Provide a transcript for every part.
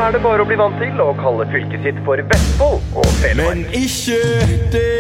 det bare å bli vant til å kalle fylket sitt for Vestfold og Telemark. Men ikke det.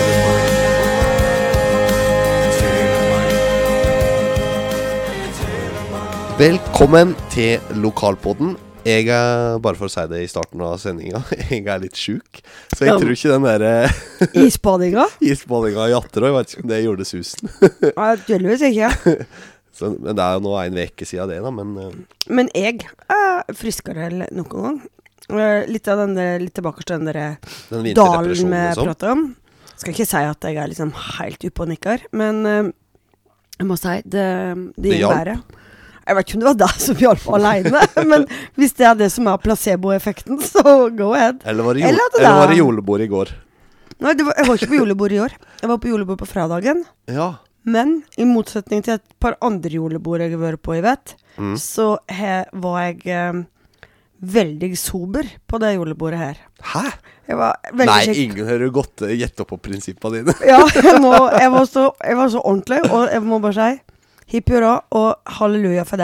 Velkommen til Lokalpodden. Jeg bare for å si det i starten av sendingen, jeg litt syk. Så jeg tror ikke den der Isbadinga? Isbadinga i Atterøy, jeg vet ikke om det gjorde susen. Nei, tydeligvis ikke. Så, men det jo nå en veke siden det da, Men jeg friskere enn noen gang. Litt av den der, litt tilbake til den der dalen vi pratet om. Skal ikke si at jeg liksom helt oppe og nikker, men jeg må si, det gikk bedre. Jeg vet ikke om det var det som hjalp alene, men hvis det det som placebo-effekten, så go ahead. Eller var det julebord i går? Nei, jeg var ikke på julebord i år. Jeg var på julebord på fredagen. Ja. Men i motsetning til et par andre julebord jeg har vært på i vet, så var jeg veldig sober på det julebordet her. Hæ? Jeg var veldig Nei, kjekk. ingen hører godt gjette opp på prinsippene dine. Ja, jeg var så ordentlig, og jeg må bare si hipp hurra og halleluja for det.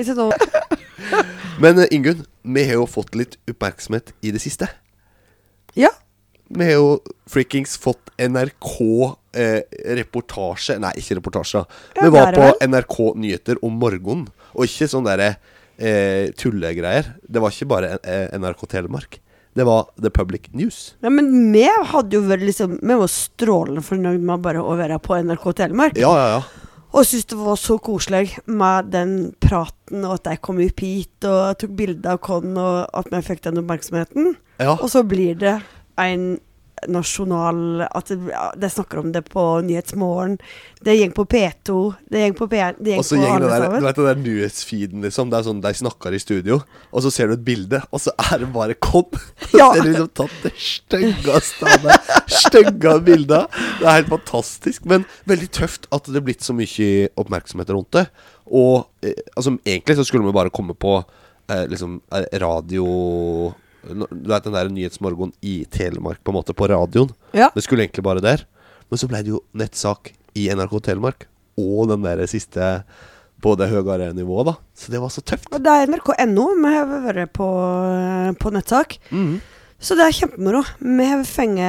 Men Ingunn, vi har jo fått litt oppmerksomhet i det siste. Ja. Vi har jo freakings fått NRK reportasje. Nei, ikke reportasje. Vi var på NRK Nyheter om morgenen, og ikke sånn der tullegreier. Det var ikke bare NRK Telemark. Det var The Public News. Ja, men vi hadde jo vært liksom, vi var strålende fornøyd med bare å være på NRK Telemark. Ja. Og jeg synes det var så koselig med den praten, og at jeg kom opp hit, og tok bilder av Con, og at vi fikk den oppmerksomheten. Ja. Og så blir det en nasjonal, at det snakker om det på Nyhetsmorgen, det gjeng på P2, det gjeng på P1, det gjeng og så på alle der, sammen. du vet det der nyhetsfeeden liksom, det sånn, de snakker i studio, og så ser du et bilde, og så det bare Con. Ja. Så ser du liksom tatt det stygge bildet. Det helt fantastisk, men veldig tøft at det blitt så mye oppmerksomhet rundt det. Og altså, egentlig så skulle vi bare komme på liksom radio, du vet den der nyhetsmorgen i Telemark på en måte på radioen. Ja. Det skulle egentlig bare der. Men så ble det jo nettsak i NRK Telemark, og den der siste på det høyere nivået da. Så det var så tøft. Og det NRK.no, vi har vært på nettsak. Så det kjempemoro. Vi har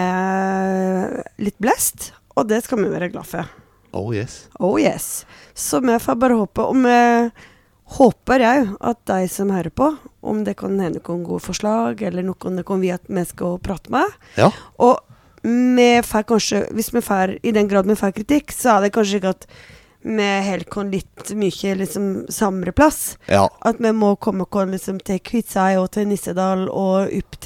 fengt litt blest, og det skal vi være glad for. Oh yes. Oh yes. Så vi får bare håpe, og vi håper jeg at de som hører på, om det kan hende noen gode forslag, eller noen det kan vi at vi skal prate med. Ja. Og vi får kanskje, hvis vi får, i den grad vi får kritikk, så det kanskje ikke at vi helt kan litt mye liksom samre plass. Ja. At vi må komme liksom til Kvitsøy og til Nissedal og opp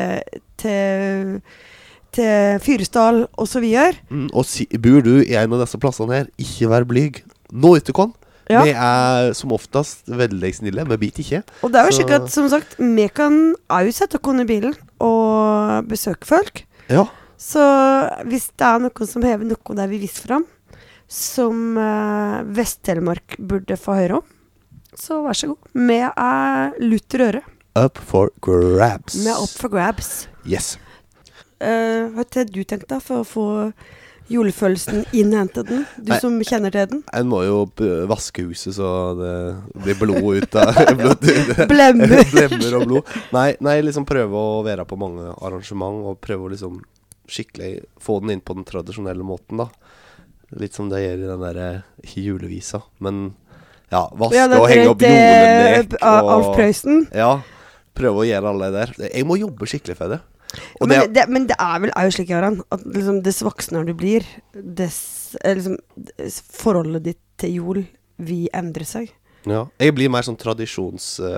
til Fyresdal og så videre. Og bor du i en av disse plassene her, ikke vær blyg. Nå ute Con. Ja. Vi som oftest veldig snille, men bit ikke. Og det jo sikkert, som sagt, vi kan jo sette oss i bilen og besøke folk. Ja. Så hvis det noen som hever noe der vi viser frem, som Vest-Telemark burde få høre om, så vær så god. Vi lutter øre. Up for grabs. Vi up for grabs. Yes. Hva har du tenkt da for å få julefølelsen innhentet den? Du som kjenner til den. En må jo vaske huset så det blir blod ut av Blemmer. Blemmer og blod. Nei, liksom prøve å være på mange arrangement og prøve å liksom skikkelig få den inn på den tradisjonelle måten da. Litt som det gjør i den der julevisa. Men ja, vaske og henge opp julenek og Alf Prøysen. Ja, prøve å gjøre alle det der. Jeg må jobbe skikkelig for det. Men det vel jo slik, Göran, at liksom, dess voksnere du blir, liksom, forholdet ditt til jul vil endre seg. Ja, jeg blir mer sånn tradisjonsjul.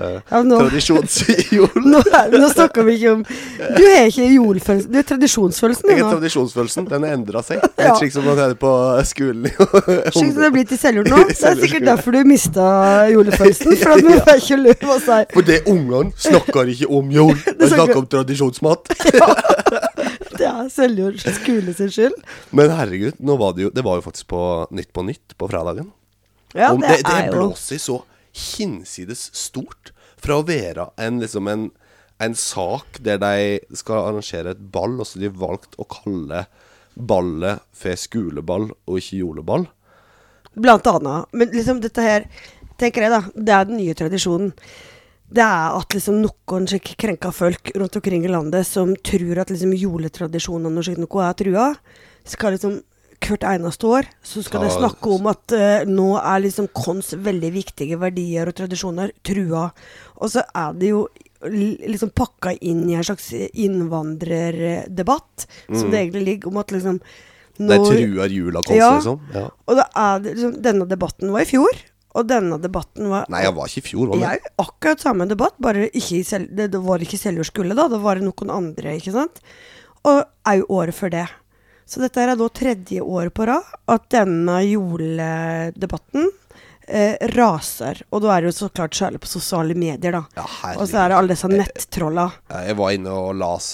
Nå snakker vi ikke om. Du ikke julefølelsen, du tradisjonsfølelsen. Jeg tradisjonsfølelsen, den har endret seg. Ja. Slik som man på skolen. Slik som det har blitt i selvjord nå. Det sikkert derfor du mistet julefølelsen, for at du får ikke lov å si. For det ungene snakker ikke om jul, de snakker om tradisjonsmat. Ja, det selvjord skole sin skyld. Men herregud, nå var det var jo faktisk på Nytt på fredagen. Ja, det jo. blåser så hinsides stort fra å være en sak der de skal arrangere et ball, og så de valgt å kalle ballet for skoleball og ikke juleball. Blant annet. Men liksom dette her, tenker jeg da, det den nye tradisjonen. det at liksom noen slik krenka folk rundt omkring i landet som tror at liksom juletradisjonene og slik noe trua, skal liksom hvert eneste år, så skal de snakke om at nå liksom kons veldig viktige verdier og tradisjoner trua. Og så det jo liksom pakka inn i en slags innvandrerdebatt, som det egentlig ligger om at liksom det truer jula kons, liksom. Ja. Og da det liksom, denne debatten var i fjor, og denne debatten var... Nei, jeg var ikke i fjor, var det? Ja, akkurat samme debatt, bare ikke det var ikke Seljord skulle da var det noen andre, ikke sant? Og jo året før det. Så dette da 3. året på rad, at denne juledebatten raser, og da det jo så klart særlig på sosiale medier da. Ja, og så det alle disse nettroller. Jeg var inne og las,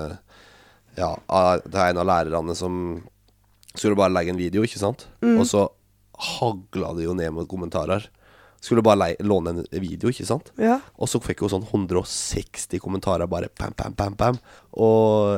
det en av lærerne som skulle bare legge en video, ikke sant? Og så hagla det jo ned med kommentarer. Skulle bare låne en video, ikke sant? Ja. Og så fikk hun sånn 160 kommentarer, bare pam, pam, pam, pam. Og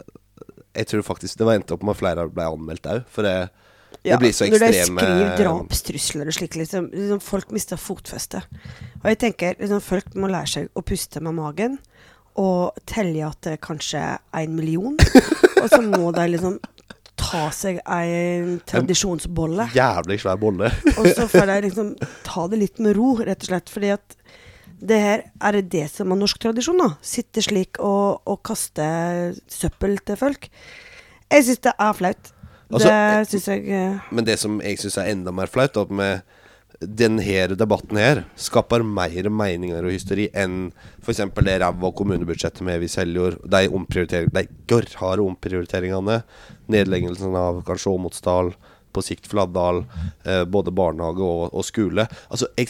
jeg tror faktisk det var endt opp med at flere ble anmeldt også, for det blir så ekstreme... Når de skriver drapstrusler og slik, liksom folk mister fotfeste. Og jeg tenker, liksom, folk må lære seg å puste med magen, og telle at det kanskje 1 million, og så må de liksom ta seg en tradisjonsbolle. Jævlig svær bolle. Og så får de liksom ta det litt med ro, rett og slett, fordi at det her det som norsk tradisjon da. Sitte slik og kaste søppel til folk. Jeg synes det flaut. Altså, det synes jeg... Men det som jeg synes enda mer flaut, at med denne debatten her skaper mer meninger og hysteri enn for eksempel det ræva kommunebudsjettet med vi Seljord, de gørrharde omprioriteringene, nedleggelsen av kanskje Åmotsdal, på sikt Fladdal, både barnehage og skole. Altså, jeg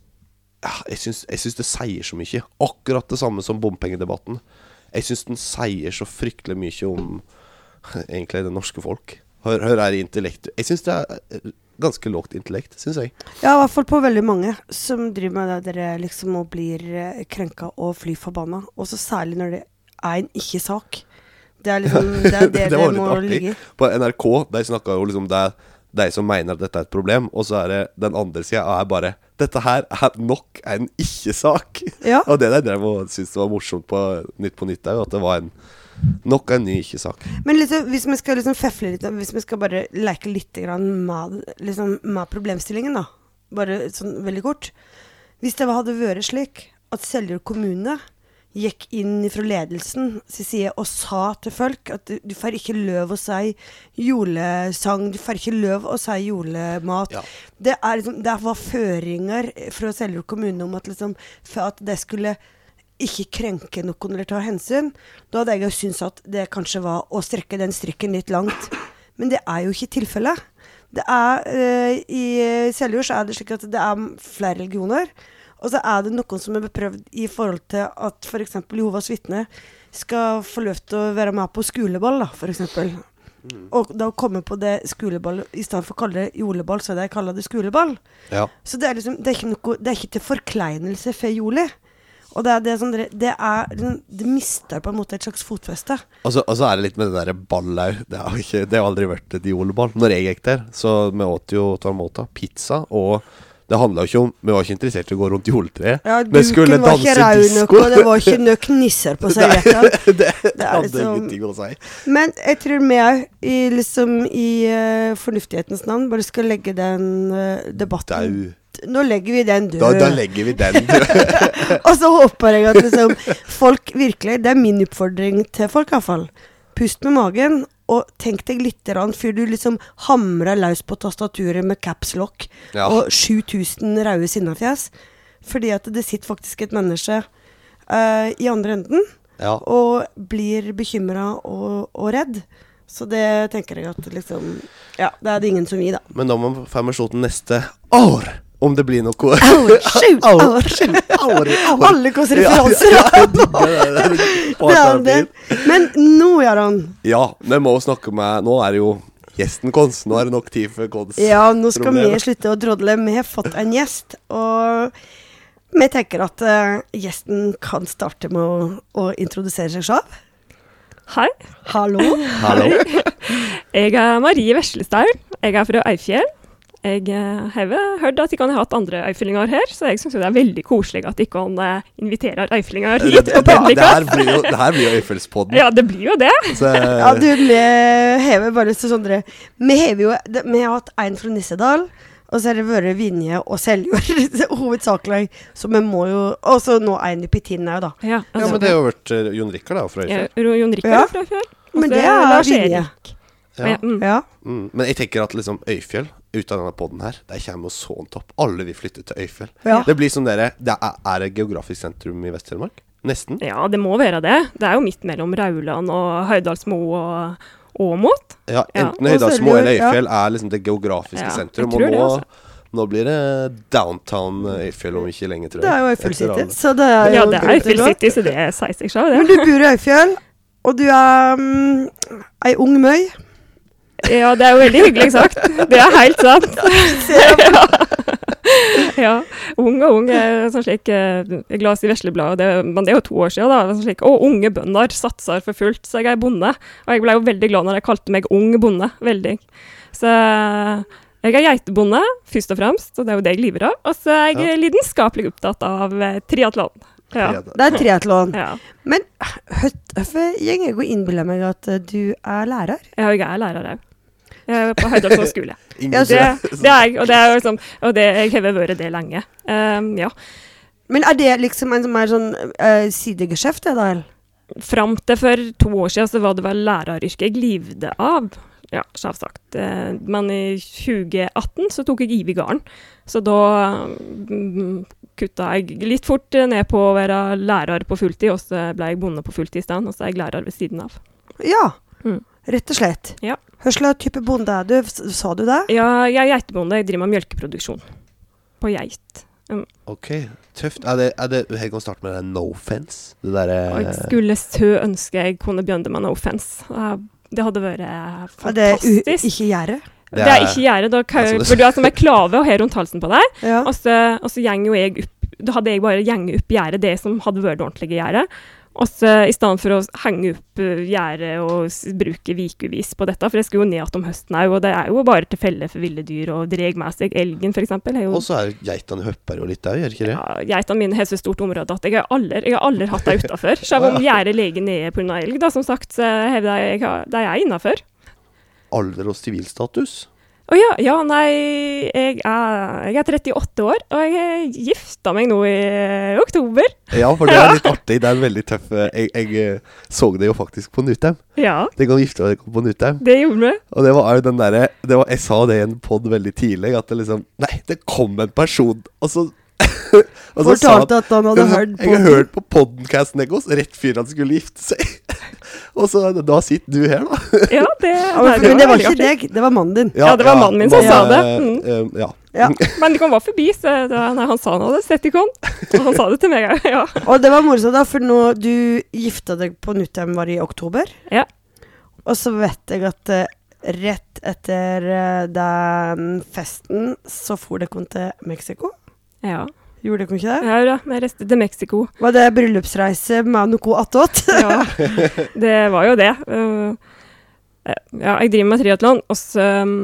synes det sier så mye. Akkurat det samme som bompengedebatten. Jeg synes den sier så fryktelig mye om egentlig det norske folk. Hør intellekt. Jeg synes det ganske lågt intellekt, synes jeg. Ja, i hvert fall på veldig mange som driver med det liksom og blir krenka og fly forbanna. Og så særlig når det en ikke-sak. Det liksom det må ligge. På NRK, de snakker jo liksom de som mener at dette et problem, og så det den andre siden bare dette her nok en ikke-sak. Ja. Og det der drev og syntes det var morsomt på Nytt på Nytt, at det var nok en ny ikke-sak. Men liksom, hvis vi skal liksom feffle litt, hvis vi skal bare leke litt med, liksom, med problemstillingen da, bare sånn veldig kort. Hvis det hadde vært slik at Seljord kommune gikk inn fra ledelsen sin side og sa til folk at du får ikke løv å si julesang, du får ikke løv å si julemat. Ja. Det liksom, det var føringer fra Seljord kommune om at liksom, for at det skulle ikke krenke noen eller ta hensyn, da hadde jeg jo syntes at det kanskje var å strekke den strikken litt langt. Men det jo ikke tilfellet. Det i Seljord så det slik at det flere religioner, og så det noen som beprøvd i forhold til at for eksempel Jehovas vitne skal få lov til å være med på skoleball da, for eksempel. Og da komme på det skoleball, i stedet for å kalle det juleball, så jeg kaller det skoleball. Ja. Så det liksom, det ikke noe, det ikke til forkleinelse for juli. Og det sånn, det mister på en måte et slags fotfeste. Og så det litt med det der ballet. Det har aldri vært et juleball. Når jeg gikk der, så vi åt jo pizza, og det handlet jo ikke om, vi var ikke interessert i å gå rundt juletreet. Ja, duken var ikke rau nok, og det var ikke nøk nisser på servietten. det hadde liksom, ingenting å si. Men jeg tror vi liksom i fornuftighetens navn bare skal legge den debatten. Nå legger vi den død. Da legger vi den død. Og så håper jeg at liksom, folk virkelig, det min oppfordring til folk i hvert fall. Pust med magen, og tenk deg litt før du liksom hamrer løs på tastaturet med caps lock og 7000 røde sinnafjes. Fordi at det sitter faktisk et menneske i andre enden og blir bekymret og redd. Så det tenker jeg at liksom, ja, det det ingen som gir da. Men da må vi få med slutten neste år. Om det blir noe... Alle hos referanser. Men nå, Jaran. Ja, vi må snakke med... Nå det jo gjesten kons. Nå det nok tid for kons. Ja, nå skal vi slutte å drodle. Vi har fått en gjest, og vi tenker at gjesten kan starte med å introdusere seg selv. Hei. Hallo. Hallo. Jeg Marie Veslestad. Jeg fra Eifjell. Jeg har hørt at de kan ha hatt andre øyfyllinger her, så jeg synes jo det veldig koselig at de kan invitere øyfyllinger hit på podden. Det her blir jo Øyfjellspodden. Ja, det blir jo det. Så, Ja, du, vi hever bare så sånn dere. Vi har hatt en fra Nissedal, og så har det vært Vinje og Seljord, hovedsakelig, så vi må jo, og så nå en i Pittinau da. Ja, ja, men det har jo vært Jon Rikard da, fra Øyfjell. Ja, Jon Rikard Ja. fra før. Men Også det er Lars Vinje. Erik. Ja. Ja. Men jeg tenker at liksom Øyfjell, ut av denne podden her, der kommer jo sånt opp. Alle vil flytte til Øyfjell. Ja. Det blir som dere, det er et geografisk sentrum i Vest-Telemark? Nesten. Ja, det må være det. Det er jo midt mellom Rauland og Høydalsmo og Åmot. Ja, Ja. enten Og Høydalsmo Seljord, eller ja. Øyfjell er liksom det geografiske Ja, sentrum. jeg tror Og det, nå, altså. nå blir det downtown Øyfjell om ikke lenge, tror jeg. Det er jo Øyfjell Etter City, alle. så det er jo Ja, det er grunn til Øyfjell å gå. City, så det sier seg selv, Men det. du bor i Øyfjell, og du er ei ung møy. Ja, det er jo veldig hyggelig sagt. Det er helt sant. Ja. Ja, ung og ung, sånn slik, jeg las i Veslebladet, men det er jo 2 år siden da, sånn slik, unge bønder satser for fullt, så jeg er bonde, og jeg ble jo veldig glad når jeg kalte meg ung bonde, veldig. Så jeg er geitebonde, først og fremst, og det er jo det jeg lever av, og så er jeg lidenskapelig opptatt av triathlon. Ja. Det er triathlon. Ja. Men hvorfor gjenger jeg å innbille meg at du er lærer? Ja, jeg er lærer også. Jeg er på Høydalsmo skole. Ingen Det er jeg, og det er jo liksom, og det, jeg har vært det lenge. Ja. Men er det liksom en som er sånn sidegeskjeft, det da? Eller? Fram til for 2 år siden så var det vel læreryrket jeg livde av. Ja, selvsagt. Men i 2018 så tok jeg IV i garden. Så da kutta jeg litt fort ned på å være lærer på fulltid, og så ble jeg bonde på fulltid i stedet, og så er jeg lærer ved siden av. Ja, Mm. rett og slett. Ja. Hva slags type bonde er du? Sa du det? Ja, jeg er geitebonde. Jeg driver med mjølkeproduksjon på geit. Ok, tøft. Jeg kan starte med det no offense. Det Og jeg der, skulle så ønske jeg kunne begynne med no offense. Det hadde vært Er det fantastisk. ikke gjerdet? Det er ikke gjerdet, da Altså, det- for du er som en klave og har rundt halsen på deg, Ja. og så gjeng jo jeg opp, da hadde jeg bare gjenget opp gjerdet, det som hadde vært det ordentlige gjerdet, og så i stedet for å henge opp gjerdet og bruke vikuvis på dette, for det skulle jo ned om høsten også, og det er jo bare til felle for ville dyr, og dreg med seg elgen for eksempel. og så er geitene høpper jo litt der, gjør ikke det? Ja, geitene mine har så stort område at jeg har aldri hatt det utenfor. Selv om gjerdet ligger nede på grunn av elg, da, som sagt, så har de er innenfor. Alder og sivilstatus? Nei, jeg er 38 år, og jeg gifta meg nå i oktober. Ja, for det er litt artig. Det er veldig tøff. Jeg så det jo faktisk på Nutheim. Ja, Det kan gifte deg på Nutheim. det gjorde vi. Og det var jo den derre jeg sa det i en podd veldig tidlig, at det liksom Nei, det kom en person, og så og så sa Fortalte at han hadde hørt Jeg har hørt på podcasten deres rett før han skulle gifte seg. Og så da sitter du her, da. Ja, Ja, nei, men det var veldig ikke artig. deg, det var mannen din. Ja, det var mannen min som men, sa det. ja. Ja. Men de kom bare forbi, så han sa han hadde sett de kom. Og han sa det til meg, ja. Og det var morsomt da, for nå du gifta deg på Nutheim var i oktober. Ja. Og så vet jeg at rett etter den festen så for dere til Mexico. Ja, Gjorde dere ikke det? ja da, vi reiste til Mexico. Var det bryllupsreise med noe attåt? Ja, det var jo det. Ja, jeg driver med triathlon, og så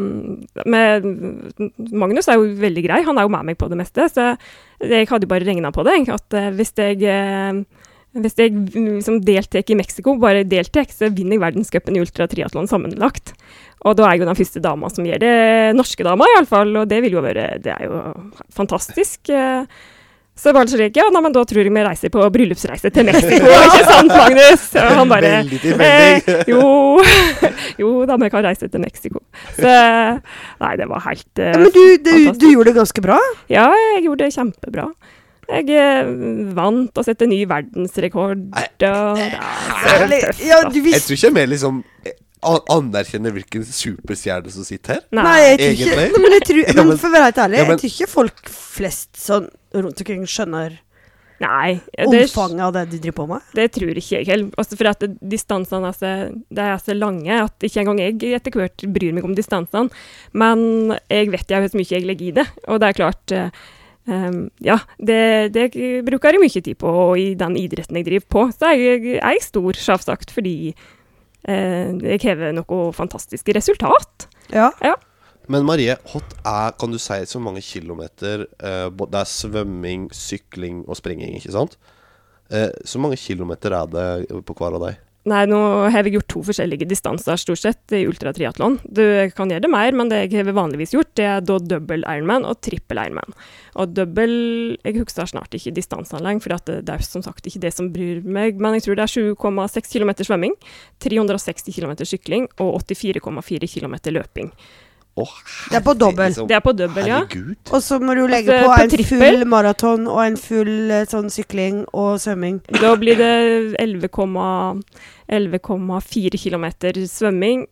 Magnus er jo veldig grei, han er jo med meg på det meste, så jeg hadde jo bare regnet på det, at hvis jeg liksom deltek i Mexico, bare deltek, så vinner jeg verdenscupen i ultratriathlon sammenlagt. Og da er jeg jo den første dama som gjør det, norske dama i alle fall, og det vil jo være, det er jo fantastisk. Så var det slik, ja, men da tror jeg vi reiser på bryllupsreise til Mexico, ikke sant, Magnus? Og han bare, Veldig tilfeldig. jo, da vi kan reise til Mexico. Så, nei, det var helt Ja, men du gjorde det ganske bra. Ja, jeg gjorde det kjempebra. Jeg vant og sette ny verdensrekord. Herlig. Ja, du Jeg visste tror ikke jeg mer liksom anerkjenner hvilken superstjerne som sitter her. Nei, jeg tror ikke egentlig. Men, jeg tror, Ja, men men- for å være helt ærlig, ja, men- jeg tror ikke folk flest sånn rundt omkring skjønner Nei, omfanget av det du driver på med. det tror ikke jeg heller. Også for at distansene er så lange at ikke engang jeg etter hvert bryr meg om distansene. Men jeg vet jo hvor mye jeg legger i det, og det er klart ja, det bruker jeg mye tid på i den idretten jeg driver på. Så er jeg stor, selvsagt, fordi jeg hever noe fantastiske resultat. Ja. Ja. Men Marie, kan du si så mange kilometer, det svømming, sykling og springing, ikke sant? Så mange kilometer det på hver av deg? Nei, nå har jeg gjort 2 forskjellige distanser stort sett i ultratriathlon. Du kan gjøre det mer, men det jeg har vanligvis gjort, det da dobbel Ironman og trippel Ironman. Og dobbel, jeg husker snart ikke distansene lenger, for det som sagt ikke det som bryr meg, men jeg tror det 7,6 kilometer svømming, 360 kilometer sykling og 84,4 kilometer løping. Det på dobbel. Det på dobbel, ja. Herregud. Og så må du legge på en full maraton og en full sånn sykling og svømming. Da blir det 11,4 kilometer svømming,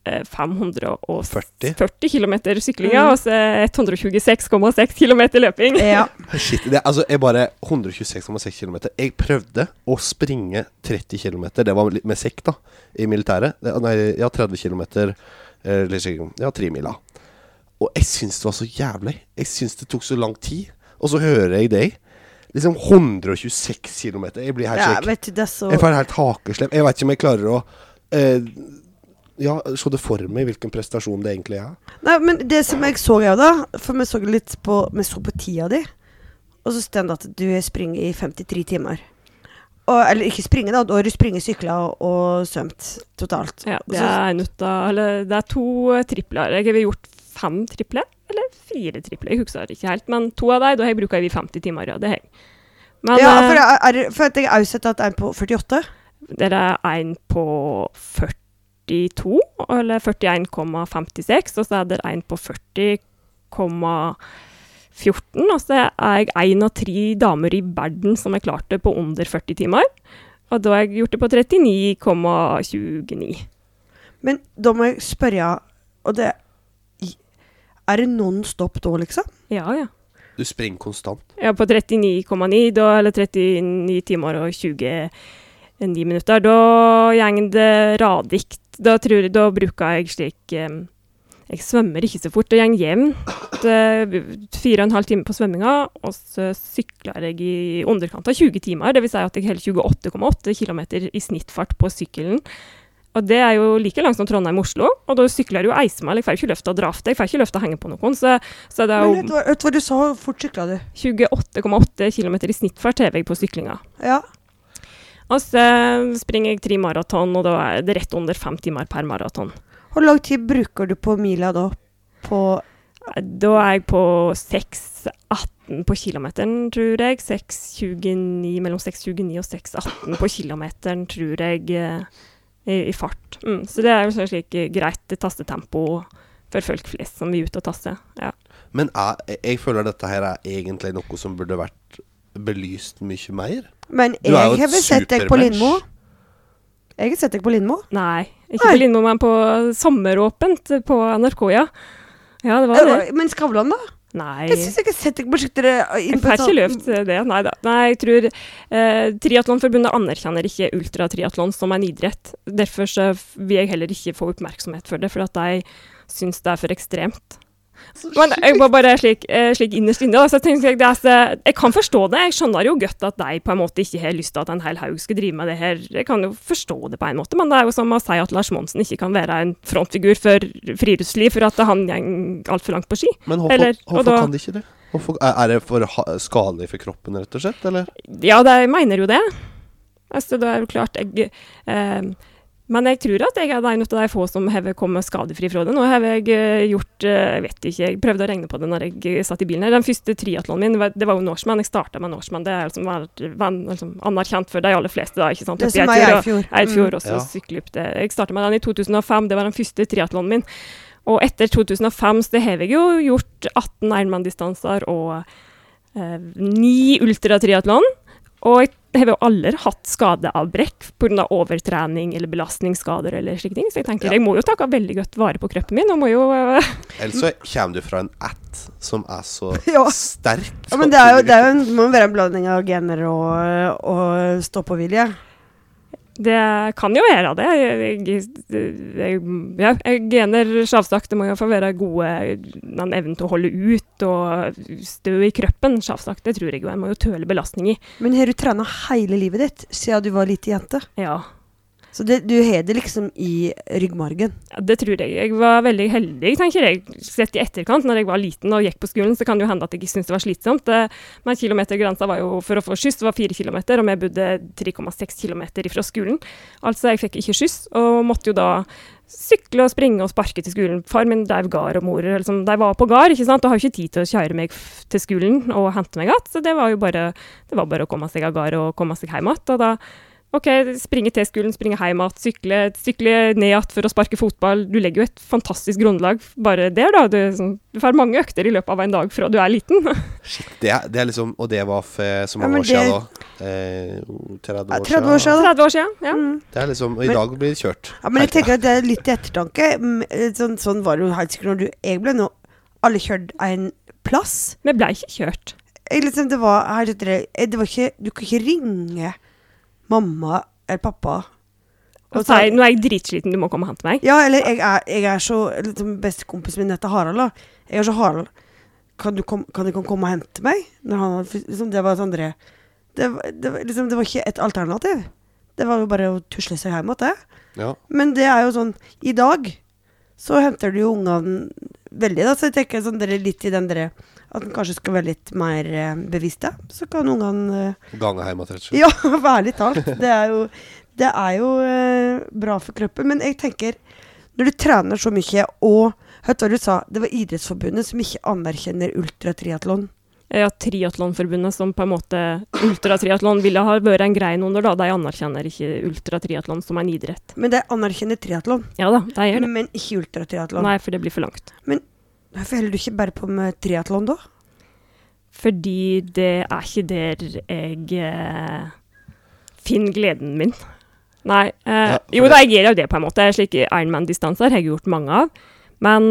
540 kilometer sykling, og så 126,6 kilometer løping. Ja. Shit, jeg bare 126,6 kilometer. Jeg prøvde å springe 30 kilometer, det var med sekk da, i militæret. Nei, 30 kilometer, 3 mila. Og jeg synes det var så jævlig. Jeg synes det tok så lang tid. Og så hører jeg deg. Liksom 126 kilometer. Jeg blir helt sjekk. Vet du, det så... Jeg får helt hakeslepp. Jeg vet ikke om jeg klarer å så det for meg hvilken prestasjon det egentlig Nei, men det som jeg så da, for vi så litt på, vi så på tida di, og så stod det at du springer i 53 timer. Eller ikke springe da, da har du springet, syklet og svømt totalt. Ja, det 2 tripler. Jeg har gjort 5 tripler, eller 4 tripler, jeg husker ikke helt, men 2 av dem, da har jeg brukt over 50 timer, ja, det har jeg. Men, ja, for at jeg har sett at en på 48? Det en på 42, eller 41,56, og så det en på 40,14, og så jeg en av 3 damer i verden som har klart det på under 40 timer. Og da har jeg gjort det på 39,29. Men da må jeg spørre, og det det non-stop da, liksom? Ja, ja. Du springer konstant? Ja, på 39,9, da, eller 39 timer og 29 minutter. Da gjeng det radikt. Da bruker jeg slik... Jeg svømmer ikke så fort, det gjeng jevnt. 4,5 timer på svømminga, og så sykler jeg i underkant av 20 timer. Det vil si at jeg holder 28,8 kilometer i snittfart på sykkelen. Og det jo like langt som Trondheim-Oslo, og da sykler jeg jo eismel. Jeg får ikke løft å drafte, jeg får ikke løft å henge på noen. Så det jo... Men vet du hva du sa, fort sykler du? 28,8 kilometer i snittfart hever jeg på syklinga. Ja. Og så springer jeg 3 maraton, og da det rett under 5 timer per maraton. Hvor lang tid bruker du på mila da? Da jeg på 6,18 på kilometeren, tror jeg. 6,29, mellom 6,29 og 6,18 på kilometeren, tror jeg, i fart. Så det jo sånn slik greit tastetempo for folk flest som vil ut og taste. Ja. Men jeg føler dette her egentlig noe som burde vært belyst mye mer. Men jeg har sett deg på Lindmo. Jeg har sett deg på Lindmo. Nei, ikke på Lindmo, men på Sommeråpent på NRK, ja. Ja, det var det. Men Skavlan da? Nei. Jeg synes jeg ikke har sett deg på skiktere. Jeg får ikke løft det, nei da. Nei, jeg tror Triathlonforbundet anerkjenner ikke ultratriathlon som en idrett. Derfor så vil jeg heller ikke få oppmerksomhet for det, for at de synes det for ekstremt. Men jeg var bare slik innerst inne, så jeg jeg kan forstå det. Jeg skjønner jo godt at de på en måte ikke har lyst til at en hel haug skal drive med det her. Jeg kan jo forstå det på en måte, men det jo som å si at Lars Monsen ikke kan være en frontfigur for friluftsliv, for at han går alt for langt på ski. Men hvorfor kan de ikke det? Det for skadelig for kroppen, rett og slett, eller? Ja, de mener jo det. Altså, det jo klart, men jeg tror at jeg en av de få som har kommet skadefri fra det. Nå har jeg gjort, jeg vet ikke, jeg prøvde å regne på det når jeg satt i bilen her. Den første triathlonen min, det var jo Norseman. Jeg startet med Norseman. Det liksom anerkjent for de aller fleste da, ikke sant? Det som Eifjord. Eifjord også, sykle opp det. Jeg startet med den i 2005, det var den første triathlonen min. Og etter 2005 så har jeg jo gjort 18 Ironman-distanser og 9 ultratriathlon. Og jeg har jo aldri hatt skadeavbrekk på grunn av overtrening eller belastningsskader eller slike ting. Så jeg tenker, jeg må jo ta veldig godt vare på kroppen min, og må jo... Ellers så kommer du fra en som så sterk. Ja, men det må være en blanding av gener og stå på vilje. Det kan jo være det. Gener, sjavsagt, det må jo få være gode, den evnen til å holde ut og stø i kroppen, sjavsagt, det tror jeg jo, jeg må jo tøle belastning i. Men har du trenet hele livet ditt, siden du var lite jente? Ja. Så du har det liksom i ryggmargen? Ja, det tror jeg. Jeg var veldig heldig, tenker jeg. Sett i etterkant, når jeg var liten og gikk på skolen, så kan det jo hende at jeg ikke syntes det var slitsomt. Men kilometergrensa var jo, for å få skyss, var 4 kilometer, og vi bodde 3,6 kilometer ifra skolen. Altså, jeg fikk ikke skyss, og måtte jo da sykle og springe og sparke til skolen. Far min drev gard og mor, liksom, de var på gard, ikke sant, og har ikke tid til å kjøre meg til skolen og hente meg att, så det var bare å komme seg av gard og komme seg hjem att, og da springe til skolen, springe hjem att, sykle ned att for å sparke fotball. Du legger jo et fantastisk grunnlag bare der da. Du får mange økter i løpet av en dag fra du er liten. Shit, det er liksom, og det var for så mange år siden da? 30 år 30 år siden. 30 år siden, ja. Det er liksom, og i dag blir det kjørt. Ja, men jeg tenker at det er litt ettertanke. Sånn var det jo helt sikkert når jeg ble nå alle kjørt en plass. Vi ble ikke kjørt. Det var ikke, du kan ikke ringe mamma eller pappa og si, nå er jeg dritsliten, du må komme og hente meg. Ja, eller jeg er så liksom, bestekompisen min heter Harald da. Jeg er så Harald, kan du komme og hente meg? Når han, liksom, det var sånn det var ikke et alternativ. Det var jo bare å tusle seg hjem at det. Ja. Men det er jo sånn, i dag så henter du jo ungene veldig da, så jeg tenker sånn litt i den at den kanskje skal være litt mer bevisste, så kan ungene gange hjemme, rett og slett. Ja, ærlig talt. Det er jo bra for kroppen, men jeg tenker, når du trener så mye, og hørte hva du sa, det var idrettsforbundet som ikke anerkjenner ultratriathlon. Ja, triathlonforbundet som på en måte, ultratriathlon ville ha vært en grei under da, de anerkjenner ikke ultratriathlon som en idrett. Men de anerkjenner triathlon? Ja da, de gjør det. Men ikke ultratriathlon? Nei, for det blir for langt. Men hvorfor heller du ikke bare på med triathlon da? Fordi det er ikke der jeg finner gleden min. Nei, jo da, jeg gjør jo det på en måte. Slike Ironman-distanser har jeg gjort mange av. Men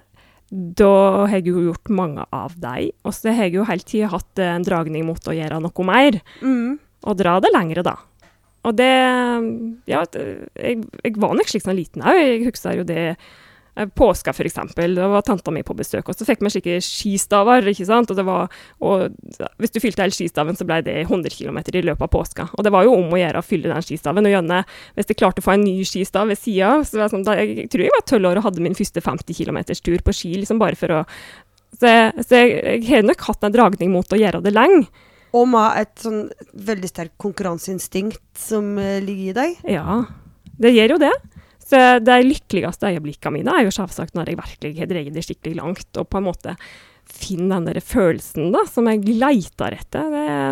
da har jeg jo gjort mange av dem. Og så har jeg jo hele tiden hatt en dragning mot å gjøre noe mer. Og dra det lengre da. Og det, ja, jeg var nok slik sånn liten også. Jeg husker jo det påska for eksempel, da var tanta mi på besøk, og så fikk vi slike skistaver, ikke sant, og hvis du fylte hele skistaven, så ble det 100 kilometer i løpet av påska, og det var jo om å gjøre å fylle den skistaven, og gjerne, hvis jeg klarte å få en ny skistav ved siden, så var det sånn, jeg tror jeg var 12 år og hadde min første 50 kilometers tur på ski, liksom bare for å, så jeg har nok hatt en dragning mot å gjøre det lenge. Og med et sånn veldig sterkt konkurranseinstinkt som ligger i deg? Ja, det gjør jo det. Så de lykkeligste øyeblikkene mine er jo selvsagt når jeg virkelig har dreget det skikkelig langt, og på en måte finner den der følelsen da, som jeg leiter etter.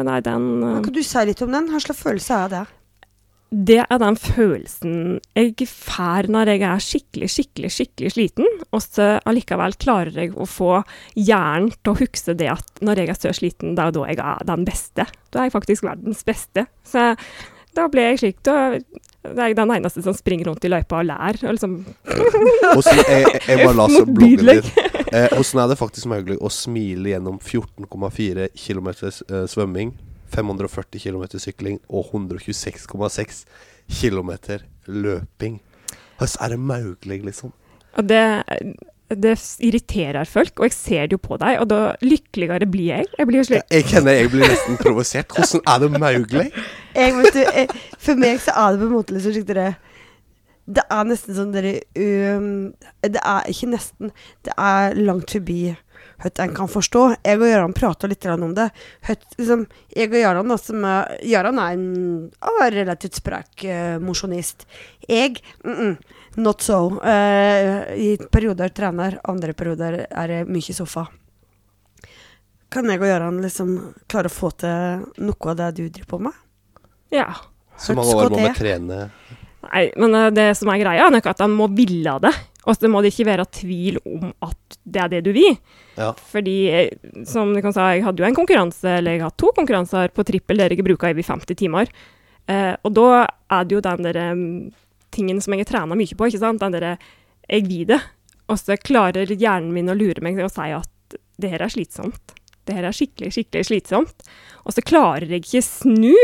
Kan du si litt om den? Hva slags følelse er det? Det er den følelsen jeg får når jeg er skikkelig sliten, og så allikevel klarer jeg å få hjernen til å huske det at når jeg er så sliten, det er da jeg er den beste. Da er jeg faktisk verdens beste. Så da ble jeg slik, det er den eneste som springer rundt i løypa og lærer. Og liksom jeg bare la så bloggen din. Hvordan er det faktisk mulig å smile gjennom 14,4 kilometer svømming, 540 kilometer sykling og 126,6 kilometer løping? Hvordan er det mulig, liksom? Og det irriterer folk, og jeg ser det jo på deg, og da lykkeligere blir jeg. Jeg blir jo slik. Jeg kjenner jeg blir nesten provosert. Hvordan er det mulig? For meg så er det på en måte liksom slik det er nesten sånn det er ikke nesten, det er langt forbi høyt en kan forstå. Jeg og Gøran prater litt om det. Liksom, jeg og Gøran Gøran er en relativt sprek mosjonist. Jeg, not so. I perioder trener, andre perioder er det mye sofa. Kan jeg og Gøran liksom klare å få til noe av det du driver på med? Ja. Så mange år må man trene? Nei, men det som er greia er nok at han må ville det. Og så må det ikke være tvil om at det er det du vil. Ja. Fordi, som du kan si, jeg hadde jo en konkurranse, eller jeg hadde 2 konkurranser på trippel der jeg bruker over 50 timer. Og da er det jo den der tingen som jeg trener mye på, ikke sant? Den der, jeg vil det. Og så klarer hjernen min å lure meg og si at det her er slitsomt. Det her er skikkelig slitsomt. Og så klarer jeg ikke snu.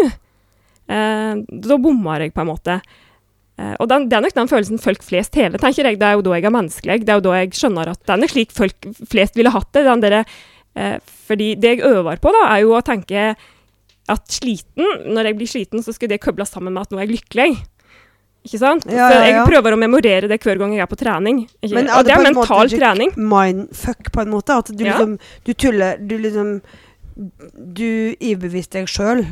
Da bommer jeg på en måte. Og det er nok den følelsen folk flest hever, tenker jeg. Det er jo da jeg er menneskelig. Det er jo da jeg skjønner at det er nok slik folk flest ville hatt det. Fordi det jeg øver på da, er jo å tenke at når jeg blir sliten, så skal det købles sammen med at nå er jeg lykkelig. Ikke sant? Ja, Så jeg prøver å memorere det hver gang jeg på trening. Men og det mental trening. Mindfuck på en måte, at du liksom, du tuller, du ibevisst deg selv.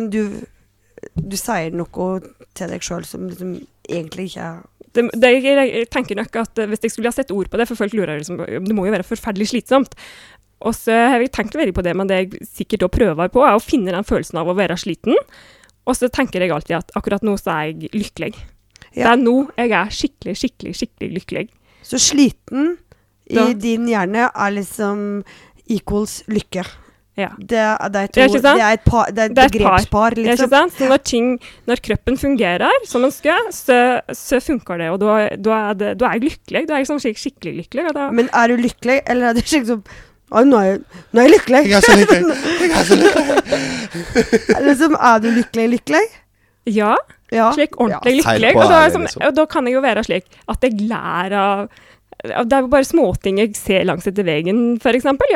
Du sier noe til deg selv som liksom egentlig ikke er... Jeg tenker nok at hvis jeg skulle ha sett ord på det, for folk lurer liksom, det må jo være forferdelig slitsomt. Og så har jeg tenkt veldig på det, men det jeg sikkert også prøver på, er å finne den følelsen av å være sliten. Og så tenker jeg alltid at akkurat nå så er jeg lykkelig. Ja. Det er nå jeg er skikkelig, skikkelig, skikkelig lykkelig. Så sliten i din hjerne er liksom equals lykke. Ja. Det er et begrepspar, liksom. Ikke sant? Så når kroppen fungerer som den skal, så funker det, og da er jeg lykkelig. Da er jeg sånn skikkelig lykkelig. Men er du lykkelig, eller er det skikkelig sånn, nå er jeg lykkelig. Jeg er så lykkelig. Er du lykkelig? Ja, slik ordentlig lykkelig. Og da kan jeg jo være slik at jeg lærer av det er jo bare småting jeg ser langs etter veien, for eksempel.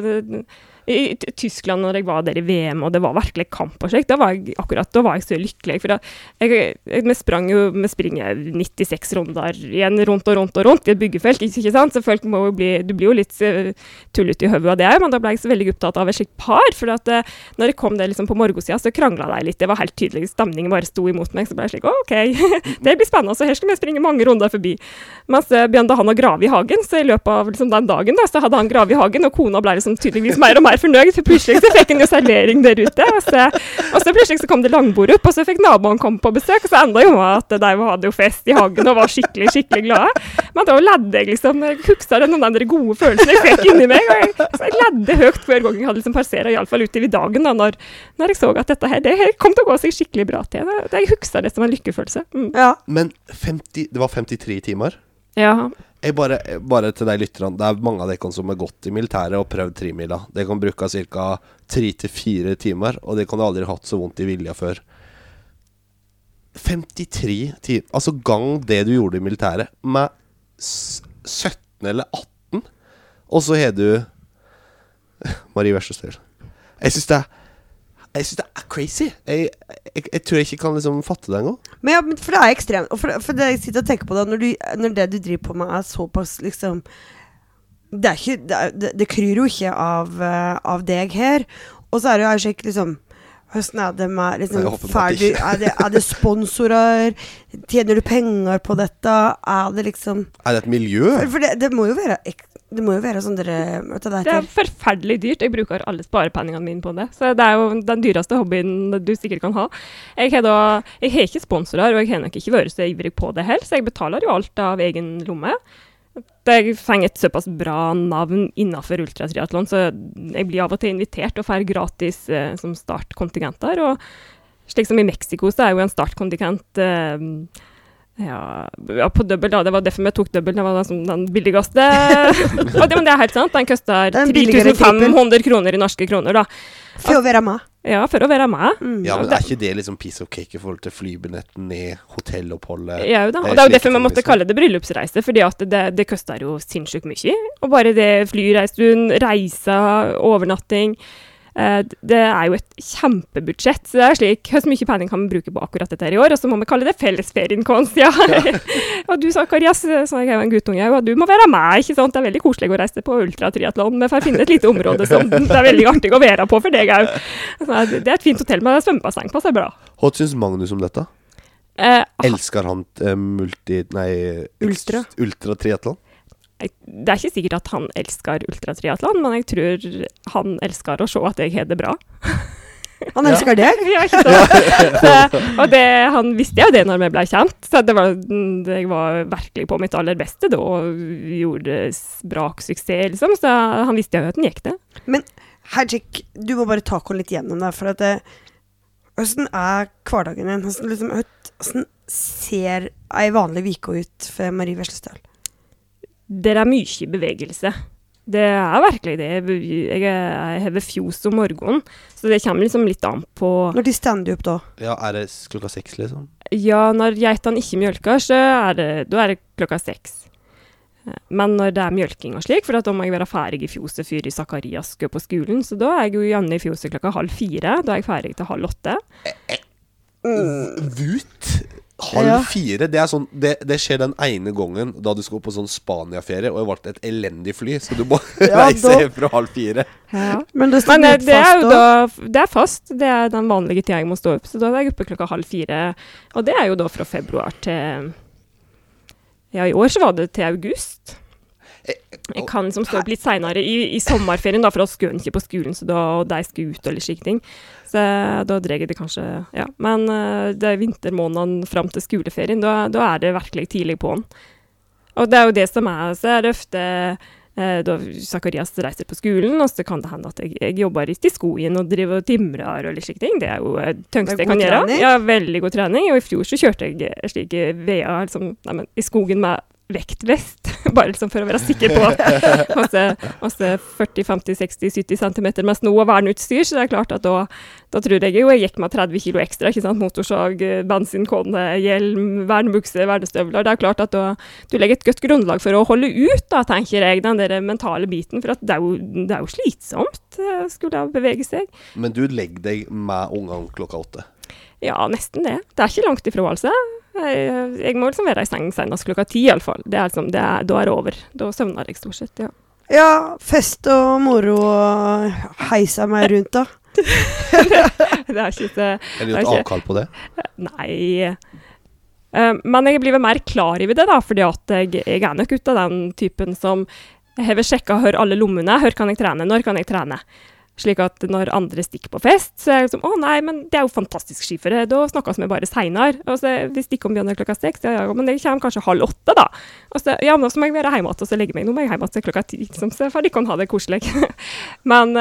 I Tyskland, når jeg var der i VM, og det var virkelig kamp og slik, da var jeg så lykkelig, for vi springer 96 runder igjen, rundt i et byggefelt, ikke sant? Så folk må jo du blir jo litt tullet i høvet av det, men da ble jeg så veldig opptatt av et slikt par, for når jeg kom der liksom på morgensiden, så kranglet jeg litt, det var helt tydelig, stemningen bare sto imot meg, så ble jeg slik, ok, det blir spennende, så her skal vi springe mange runder forbi. Men så begynte han å grave i hagen, så i løpet av liksom, den dagen da, så hadde han grave i hagen, og kona ble liksom tydeligvis mer og mer fornøyd, for plutselig så fikk han jo servering der ute, og så plutselig så kom det langbord opp, og så fikk naboen komme på besøk, og så enda jo med at de hadde jo fest i hagen og var skikkelig, skikkelig glade. Men da ledde jeg liksom, jeg hukset den der gode følelsen jeg fikk inni meg, og jeg ledde høyt hver gang jeg hadde liksom passeret, i alle fall ut i dagen da, når jeg så at dette her, det kom til å gå seg skikkelig bra til. Jeg hukset det som en lykkefølelse. Ja. Men det var 53 timer? Ja. Jeg bare til deg lytterne, det er mange av dere som har gått i militæret og prøvd 3-mila. Det kan bruke ca. 3-4 timer, og det kan du aldri ha hatt så vondt i vilja før. 53 timer, altså gang det du gjorde i militæret, med 17 eller 18, og så har du Marie Versøstel. Jeg synes det er crazy. Jeg tror jeg ikke kan liksom fatte det en gang. Men for det er ekstremt. Og for det jeg sitter og tenker på det, når det du driver på med er såpass liksom, det kryr jo ikke av deg her. Og så er det jo ikke liksom, hvordan er det med liksom, ferdig, er det sponsorer? Tjener du penger på dette? Er det liksom... Er det et miljø? For det må jo være sånn det er forferdelig dyrt. Jeg bruker alle sparepenningene mine på det. Så det er jo den dyreste hobbyen du sikkert kan ha. Jeg har ikke sponsorer, og jeg har nok ikke vært så ivrig på det heller, så jeg betaler jo alt av egen lomme. Jeg fenger et såpass bra navn innenfor ultratriathlon, så jeg blir av og til invitert og får gratis som startkontingenter, og slik som i Mexico så er jo en startkontingent på dobbelt da, det var derfor vi tok dobbelt, det var den billigste, og det er helt sant, den koster 3.500 kroner i norske kroner da. For å være med. Ja, for å være med. Ja, men er ikke det liksom piece of cake i forhold til flybenetten ned hotelloppholdet? Ja, da. Og det er jo derfor man måtte kalle det bryllupsreise, fordi at det koster jo sinnssykt mye, og bare det flyreisen, reiser, overnatting, det er jo et kjempebudsjett, så det er slik, hvor mye penger kan vi bruke på akkurat dette her i år, og så må vi kalle det fellesferien konst, ja. Og du sa, Karias, så jeg er jo en guttunge, og du må være med, ikke sant? Det er veldig koselig å reise på ultratriathlon, men for å finne et lite område som det er veldig artig å være på for deg òg. Det er et fint hotell med svømmebasseng på, så er bra. Hva synes Magnus om dette? Elsker han ultratriathlon? Det er ikke sikkert at han elsker ultratriathlon, men jeg tror han elsker å se at jeg har det bra. Han elsker deg? Ja, ikke sant? Og han visste jo det når vi ble kjent, så jeg var virkelig på mitt aller beste da, og gjorde bra suksess, liksom, så han visste jo at den gikk det. Men, Herjik, du må bare ta litt gjennom det, for at hvordan er hverdagen din? Hvordan ser en vanlig vike ut for Marie Veslestøl? Det er mye bevegelse. Det er virkelig det. Jeg har fjos om morgenen, så det kommer liksom litt an på... Når de stender opp da? Ja, er det 6:00 liksom? Ja, når geitene ikke mjølker, så er det 6:00. Men når det er mjølking og slik, for da må jeg være ferdig i fjoset før Zakarias skal på skolen, så da er jeg jo gjerne i fjoset 3:30, da er jeg ferdig til 7:30. Vut? Halv 4, det sånn, det skjer den ene gangen da du skal på sånn Spania-ferie, og jeg valgte et elendig fly, så du må reise hjem fra halv 4. Ja. Men det er jo da, det fast, det den vanlige tiden jeg må stå opp, så da er jeg oppe klokka halv 4, og det er jo da fra februar til, ja, i år så var det til august. Jeg kan som stå opp litt senere i sommerferien da, for da skulle jeg ikke på skolen, så da de skulle ut og litt slike ting. Så da dreier det kanskje, ja. Men det er vintermånedene frem til skoleferien, da er det virkelig tidlig på den. Og det er jo det som så er det ofte da Zacharias reiser på skolen, og så kan det hende at jeg jobber litt i skogen og driver og timrer og litt slike ting. Det er jo tøngst jeg kan gjøre. Ja, veldig god trening. Og i fjor så kjørte jeg slike veier liksom, i skogen med vektvest, bare liksom for å være sikker på at også 40, 50, 60, 70 centimeter med sno og verneutstyr, så det er klart at da tror jeg jo jeg gikk med 30 kilo ekstra, ikke sant, motorsag, bensinkåne, hjelm, vernebukse, vernestøvler, det er klart at du legger et godt grunnlag for å holde ut, da, tenker jeg, den der mentale biten, for at det er jo slitsomt, skulle jeg bevege seg. Men du legger deg med ungene klokka 8? Ja, nesten det. Det er ikke langt ifra, altså. Jeg må liksom være i seng senest klokka 10 i alle fall. Da er det over. Da søvner jeg stort sett, ja. Ja, fest og moro og heisa meg rundt da. Det er ikke så... Er det et avkall på det? Nei. Men jeg blir mer klar over det da, fordi at jeg er nok ut av den typen som jeg har sjekket hør alle lommene, hør kan jeg trene, når kan jeg trene. Slik at når andre stikker på fest, så er jeg liksom, nei, men det er jo fantastisk skiføre, da snakkes vi bare senere. Og så hvis de kommer begynner klokka 6, ja, men det kommer kanskje 7:30 da. Og så, ja, men så må jeg være hjemme, og så legger meg, nå må jeg hjemme til klokka 10, liksom, så for de kan ha det koselig. Men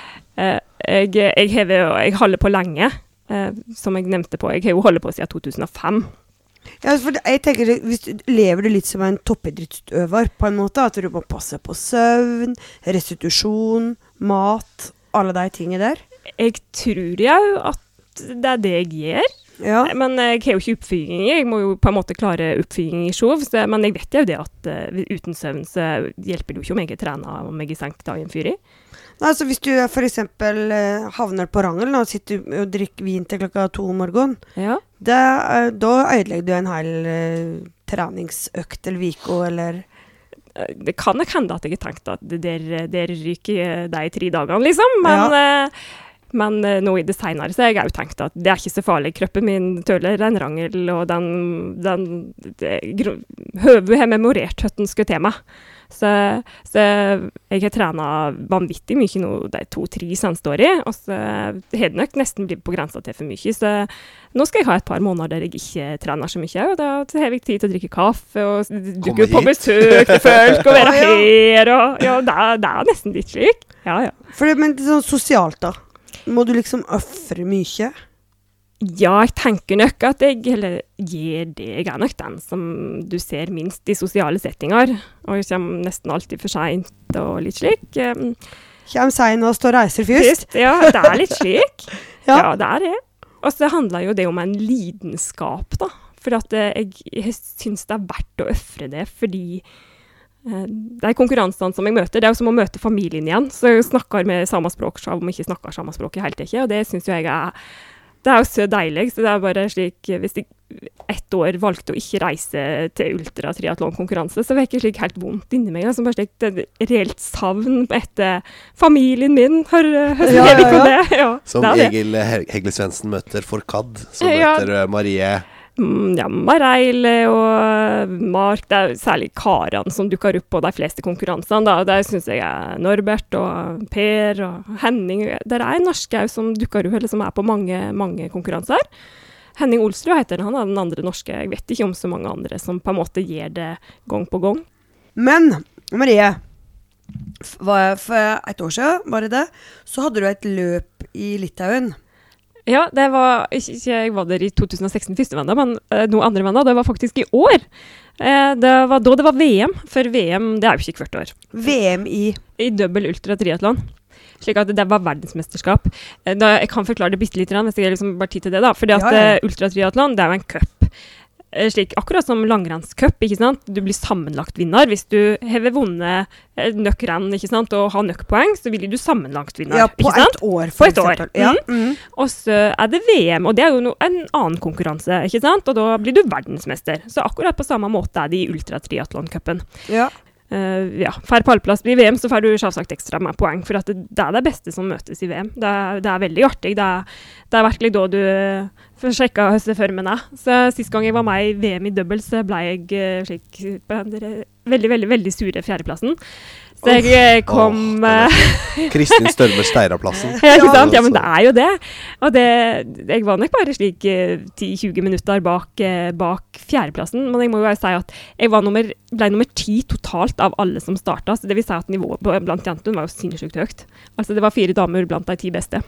jeg holder på lenge, som jeg nevnte på, jeg har jo holdt på siden 2005. Ja, for jeg tenker, lever du litt som en toppidrettsutøver på en måte, at du må passe på søvn, restitusjon, mat, alle de tingene der? Jeg tror jo at det er det jeg gjør. Ja. Men jeg har jo ikke oppfyring. Jeg må jo på en måte klare oppfyring i sjov. Men jeg vet jo det at uten søvn så hjelper det jo ikke om jeg trener om jeg er senkt dagen fyr i. Altså hvis du for eksempel havner på Rangel og sitter og drikker vin til klokka 2 om morgenen, ja. Da ødelegger du en hel treningsøkt eller viko, eller... Det kan nok hende at jeg har tenkt at der ryker de 3 dagene, liksom. Men nå i det senere så har jeg jo tenkt at det er ikke så farlig. Kroppen min tøler en Rangel, og høvet har memorert høtten skal til meg. Så jeg har trenet vanvittig mye nå, de 2-3 seneste året, og så har det nok nesten blitt på grensa til for mye, så nå skal jeg ha et par måneder der jeg ikke trener så mye, og da har jeg tid til å drikke kaffe, og dukke på besøk til folk, og være her, og ja, det er nesten litt slik. Ja. Men det er sånn sosialt da, må du liksom offre mye? Ja, jeg tenker nok at jeg gjør det. Jeg er nok den som du ser minst i sosiale settinger, og jeg kommer nesten alltid for sent og litt slik. Kommer sent og står og reiser først? Ja, det er litt slik. Ja, det er det. Og så handler jo det om en lidenskap da, for at jeg synes det er verdt å offre det, fordi de konkurransene som jeg møter, det er jo som å møte familien igjen, så jeg snakker med samme språk, selv om jeg ikke snakker samme språk i helt ikke, og det synes jo jeg det er jo så deilig, så det er bare slik, hvis jeg ett år valgte å ikke reise til ultratriathlon-konkurranse, så var jeg ikke slik helt vondt inni meg, altså bare slik et reelt savn etter familien min, hører vi på det? Ja, som det Egil Hegle Svendsen møter for KAD, som møter Marie... Ja, Mareile og Mark, det er særlig karene som dukker opp på de fleste konkurransene da, og der synes jeg Norbert og Per og Henning, det er en norsk som dukker opp, eller som på mange konkurranser. Henning Olsrud heter han, den andre norske, jeg vet ikke om så mange andre som på en måte gjør det gang på gang. Men, Marie, for et år siden, var det, så hadde du et løp i Litauen. Ja, det var ikke jeg var der i 2016 første venner, men noen andre venner, det var faktisk i år. Det var da det var VM, for VM, det er jo ikke hvert år. VM i dobbel ultratriathlon. Slik at det var verdensmesterskap. Jeg kan forklare det bitte litt, hvis jeg liksom bare tid til det da, fordi at ultratriathlon, det er jo en cup. slik, akkurat som langrennscup, ikke sant? Du blir sammenlagt vinner. Hvis du har vunnet nøkkrenn, ikke sant, og har nøkkpoeng, så blir du sammenlagt vinner. Ja, på et år, for eksempel. Ja. Og så det VM, og det jo en annen konkurranse, ikke sant? Og da blir du verdensmester. Så akkurat på samme måte det i ultratriathlon-cupen. Ja. Fær pallplass i VM, så får du selvsagt ekstra med poeng, for at det det beste som møtes i VM. Det veldig artig. Det virkelig da du får sjekka høsteformen. Så sist gang jeg var med i VM i double, så ble jeg slik på den veldig, veldig, veldig sure fjerdeplassen. Så jeg kom Kristin Størme Steiraplassen. Ja, ikke sant? Ja, men det jo det. Og jeg var nok bare slik 10-20 minutter bak fjerdeplassen, men jeg må jo si at jeg ble nummer 10 totalt av alle som startet, så det vil si at nivået blant jentene var jo sinnssykt høyt. Altså det var 4 damer blant de 10 beste.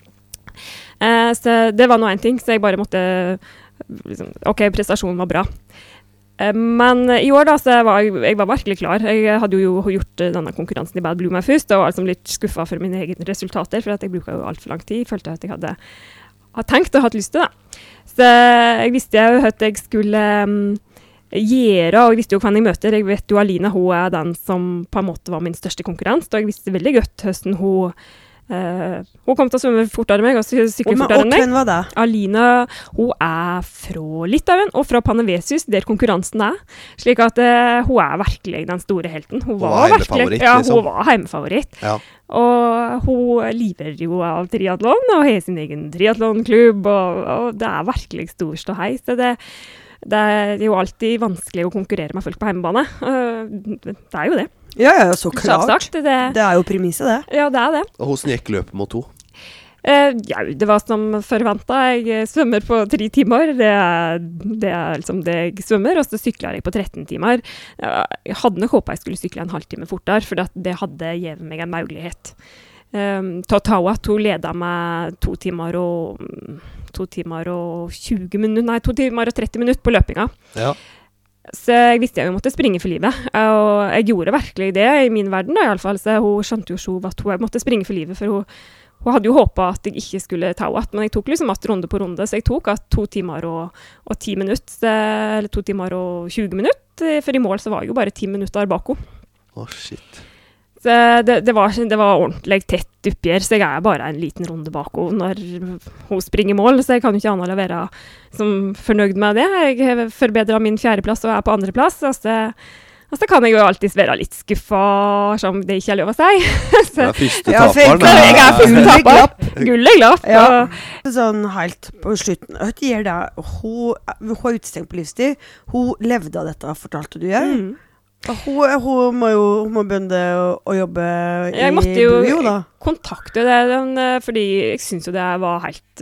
Så det var nå en ting, så jeg bare måtte liksom, ok, prestasjonen var bra. Men i år da, så var jeg var virkelig klar. Jeg hadde jo gjort denne konkurransen i Bad Blue meg først, og var liksom litt skuffet for mine egne resultater, for at jeg bruket jo alt for lang tid. Jeg følte at jeg hadde tenkt og hatt lyst til det. Så jeg visste jo at jeg skulle gjøre, og jeg visste jo hvem jeg møter. Jeg vet jo Alina, hun den som på en måte var min største konkurrent, og jeg visste veldig godt høsten hun kom til å svømme fortere enn meg, og sykle fortere enn meg. Og hvem var det? Alina, hun fra Litauen, og fra Panevėžys, der konkurransen slik at hun virkelig den store helten. Hun var heimefavoritt, ja, liksom. Hun var heimefavoritt. Ja. Og hun lever jo av triathlon, og har sin egen triathlonklubb, og det virkelig stor ståhei, så det jo alltid vanskelig å konkurrere med folk på heimebane. Det jo det. Ja, så klart. Sagt, det jo premisset, det. Ja, det det. Og hvordan gikk løpet mot 2? Ja, det var som forventet. Jeg svømmer på 3 timer. Det liksom det jeg svømmer, og så sykler jeg på 13 timer. Jeg hadde nok håpet jeg skulle sykle en halvtime fortere, for det hadde gitt meg en mulighet. Tatawa, hun ledet med 2 timer og 20 minutter, nei, 2 timer og 30 minutter på løpinga. Ja. Så jeg visste jeg måtte springe for livet, og jeg gjorde virkelig det i min verden da, i alle fall, så hun skjønte jo selv at hun måtte springe for livet, for hun hadde jo håpet at jeg ikke skulle ta at, men jeg tok liksom at runde på runde, så jeg tok at 2 timer og 10 minutter, eller 2 timer og 20 minutter, for i mål så var jeg jo bare 10 minutter bak henne. Shit. Så det var ordentlig tett oppgjør, så jeg bare en liten runde bak henne når hun springer mål, så jeg kan jo ikke annet å være som fornøyd med det. Jeg har forbedret min 4. plass og på 2. plass, og så kan jeg jo alltid være litt skuffet, som det ikke lov å si. Så, første taperen. Jeg første taper. Gulleglapp. Ja. Sånn helt på slutten, hva gjør det? Hun utestengt på livstid, hun levde av dette, fortalte du gjør? Hun må begynne å jobbe i Bujo, da. Kontakte det, fordi jeg synes jo det var helt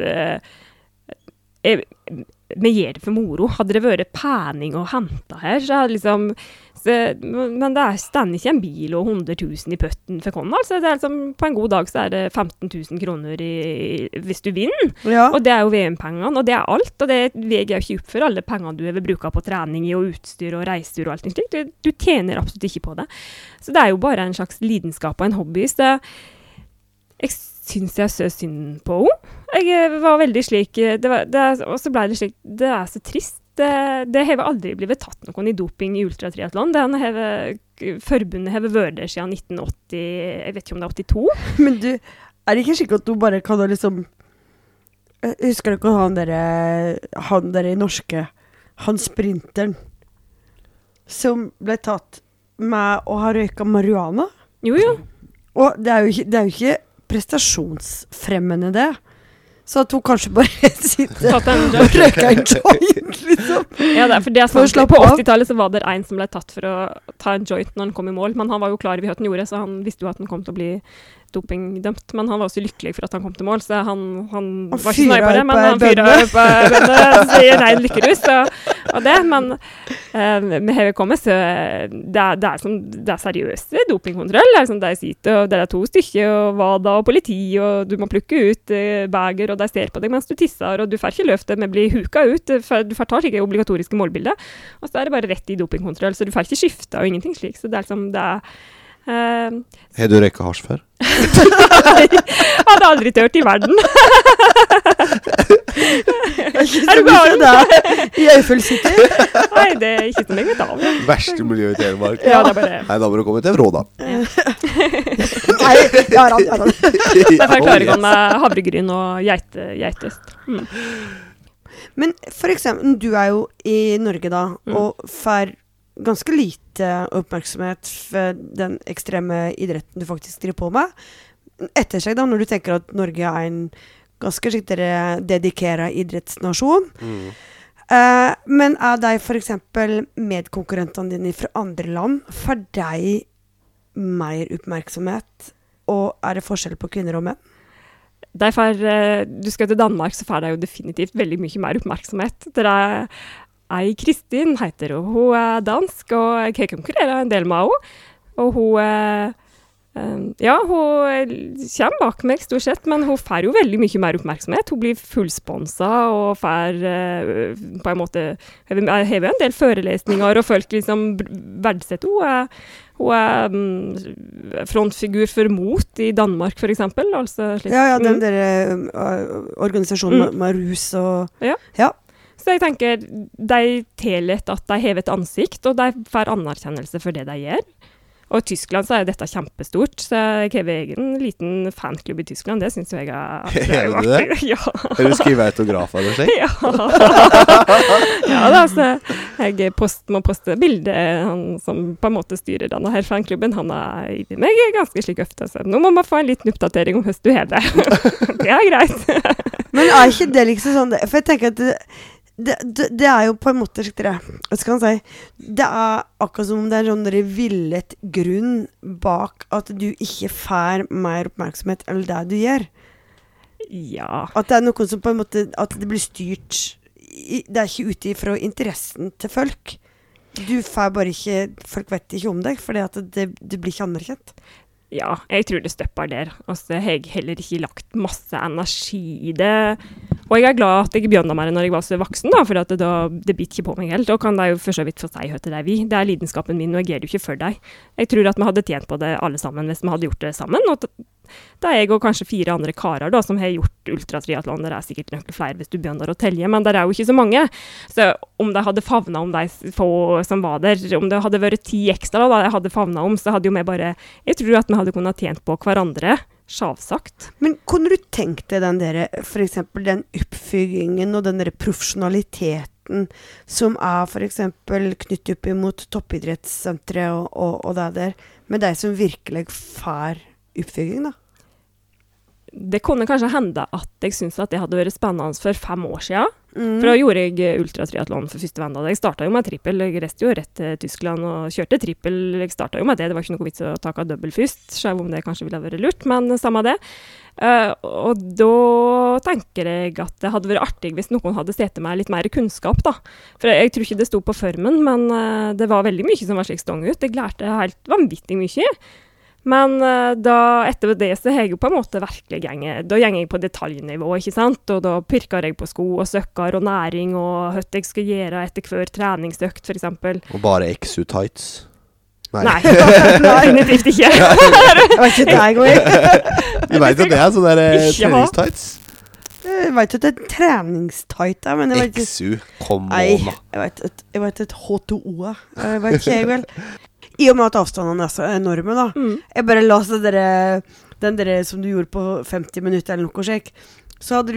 vi gjør det for moro. Hadde det vært pening å hente her, så hadde liksom men det stender ikke en bil og 100 000 i pøtten for hånden, altså. Det liksom, på en god dag så det 15 000 kroner hvis du vinner. Ja. Og det jo VM-pengene, og det alt, og det veger jo ikke opp for alle pengene du har brukt på trening og utstyr og reiser og alt slikt. Du tjener absolutt ikke på det. Så det jo bare en slags lidenskap og en hobby, så jeg synes jeg så synd på henne. Jeg var veldig slik, og så ble det slik, det så trist. Det har aldri blitt tatt noen i doping i ultratriathlon. Forbundet har vært der siden 1980, jeg vet ikke om det 82. Men du, det ikke sikkert at du bare kan liksom, husker du ikke han der i norske, han sprinteren, som ble tatt med å ha røyket marihuana? Jo. Og det jo ikke prestasjonsfremmende det. Så at hun kanskje bare sitter og røyker en joint, liksom. Ja, for det sant. På 80-tallet så var det en som ble tatt for å ta en joint når han kom i mål, men han var jo klar over hva han gjorde, så han visste jo at han kom til å bli dopingdømt, men han var også lykkelig for at han kom til mål, så han var ikke nøye på det, men han fyret opp bønne, sier nei, lykkerus, og det, men vi har kommet, så det seriøse dopingkontroll, som de sitter, og det 2 stykker, og VADA og politi, og du må plukke ut bager, og de ser på deg mens du tisser, og du får ikke løft det, men blir huka ut, for du får ta ikke obligatoriske målbilder, og så det bare rett i dopingkontroll, så du får ikke skifte og ingenting slik, så det liksom, det har du røyket hasj før? Nei, hadde aldri tørt i verden. ikke så mye der i Eiffel City. Nei, det ikke som jeg vet av. Verste miljøet i Telemark. Ja, det bare... Nei, da må du komme til Råda. Nei, ja da. Derfor klarer jeg med havregryn og geitost. Men for eksempel, du jo i Norge da, og får ganske lite oppmerksomhet for den ekstreme idretten du faktisk driver på med. Etter seg da, når du tenker at Norge en ganske skikkelig dedikeret idrettsnasjon. Men de for eksempel medkonkurrentene dine fra andre land, får de mer oppmerksomhet? Og det forskjell på kvinner og menn? Du skal til Danmark, så får de jo definitivt veldig mye mer oppmerksomhet. Det Kristin heter hun. Hun dansk, og jeg konkurrerer en del med henne. Og hun kommer bak meg stort sett, men hun får jo veldig mye mer oppmerksomhet. Hun blir fullsponset og får på en måte, jeg har jo en del forelesninger, og folk liksom verdsetter henne. Hun frontfigur for MOT i Danmark, for eksempel. Altså, ja, den der organisasjonen med rus og... Ja. Så jeg tenker, de tillet at de hever et ansikt, og de får anerkjennelse for det de gjør. Og i Tyskland så dette kjempestort, så jeg har egen liten fanklubb i Tyskland, det synes jeg Hever du det? Ja. Har du skrivet autografer eller slik? Ja. Ja da, så jeg må poste bilder som på en måte styrer denne her fanklubben. Han i meg ganske slik ofte, så nå må man få en liten oppdatering om hvordan du har det. Det greit. Men ikke det liksom sånn, for jeg tenker at det jo på en måte skikkelig, hva skal man si, det akkurat som om det en sånn villet grunn bak at du ikke får mer oppmerksomhet enn det du gjør. Ja. At det noe som på en måte, at det blir styrt, det ikke ute fra interessen til folk. Du får bare ikke, folk vet ikke om deg, fordi at det blir ikke anerkjent. Ja, jeg tror det støpper der. Altså, jeg har heller ikke lagt masse energi i det. Og jeg glad at jeg begynte med det når jeg var så voksen, da, for at det bit ikke på meg helt. Da kan de jo for så vidt få si høyt til deg vi. Det lidenskapen min, og jeg gjør det jo ikke for deg. Jeg tror at vi hadde tjent på det alle sammen hvis vi hadde gjort det sammen. Og det jeg og kanskje 4 andre karer da, som har gjort ultratriathlon. Det sikkert nøkkelig flere hvis du begynner å telle, men det jo ikke så mange. Så om de hadde favnet om de få som var der, om det hadde vært 10 ekstra da de hadde favnet om, så hadde jo vi bare, jeg tror at vi hadde kunnet tjent på hverandre, sjavsagt. Men kunne du tenkt deg den der, for eksempel den oppfyggingen og den der profesjonaliteten som for eksempel knyttet opp imot toppidrettssenteret og det der, med de som virkelig får oppfygging da? Det kunne kanskje hende at jeg synes at det hadde vært spennende for 5 år siden. For da gjorde jeg ultratriathlon for første venda. Jeg startet jo med trippel. Jeg reiste jo rett til Tyskland og kjørte trippel. Jeg startet jo med det. Det var ikke noe vits å ta av dobbelt først, selv om det kanskje ville vært lurt, men samme det. Og da tenker jeg at det hadde vært artig hvis noen hadde sett meg litt mer kunnskap da. For jeg tror ikke det stod på formen, men det var veldig mye som var slik stång ut. Jeg lærte helt vanvittig mye. Men etter det så har jeg jo på en måte virkelig da gjenger jeg på detaljnivå, ikke sant? Og da pirker jeg på sko og søkker og næring og hva jeg skal gjøre etter hver treningsøkt, for eksempel. Og bare XU tights? Nei, definitivt ikke. Det var ikke det går i. Du vet jo det sånn der treningstights? Jeg vet at det treningstight, men jeg vet ikke... XU, kom Nei, on da. Jeg vet et H2O, jeg vet ikke jeg vel. I og med at avstandene så enorme da. Jeg bare la den der som du gjorde på 50 minutter eller noe slik. Så hadde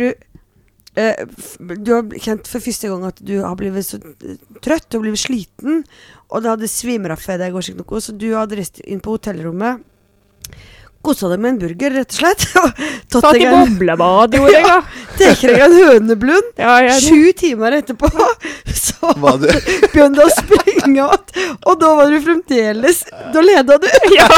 du har kjent for første gang at du har blitt så trøtt og blitt sliten, og det hadde svimret for deg og slik noe, så du hadde reist inn på hotellrommet, koset deg med en burger, rett og slett. Satt i boblebad, gjorde jeg da. Teker jeg en høneblund. 7 timer etterpå, så begynte å springe ut, og da var du fremdeles, da ledet du. Ja,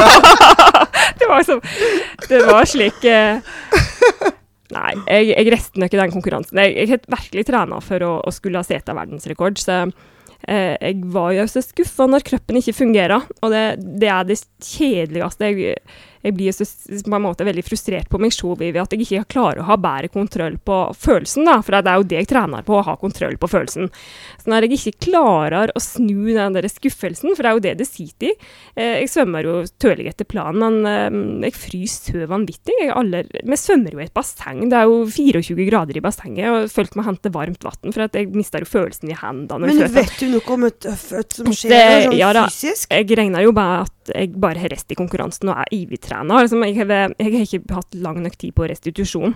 det var slik... Nei, jeg resten ikke den konkurransen. Jeg har virkelig trenet for å skulle ha sett av verdensrekord, så jeg var jo så skuffet når kroppen ikke fungerer, og det det kjedeligste. jeg blir så, på en måte veldig frustrert på meg selv ved at jeg ikke klarer å ha bedre kontroll på følelsen, da, for det er jo det jeg trener på, å ha kontroll på følelsen. Så når jeg ikke klarer å snu den der skuffelsen, for det er jo det sitter i, jeg svømmer jo tølig etter planen, men jeg fryser så vanvittig. Vi svømmer jo i et basseng, det er jo 24 grader i bassenget, og følte meg hente varmt vatten, for at jeg mister jo følelsen i hendene. Men vet du noe om et som skjer sånn ja, fysisk? Jeg regner jo bare at jeg bare har rest i konkurransen og er ivig-trener. Altså, jeg har ikke hatt lang nok tid på restitusjon.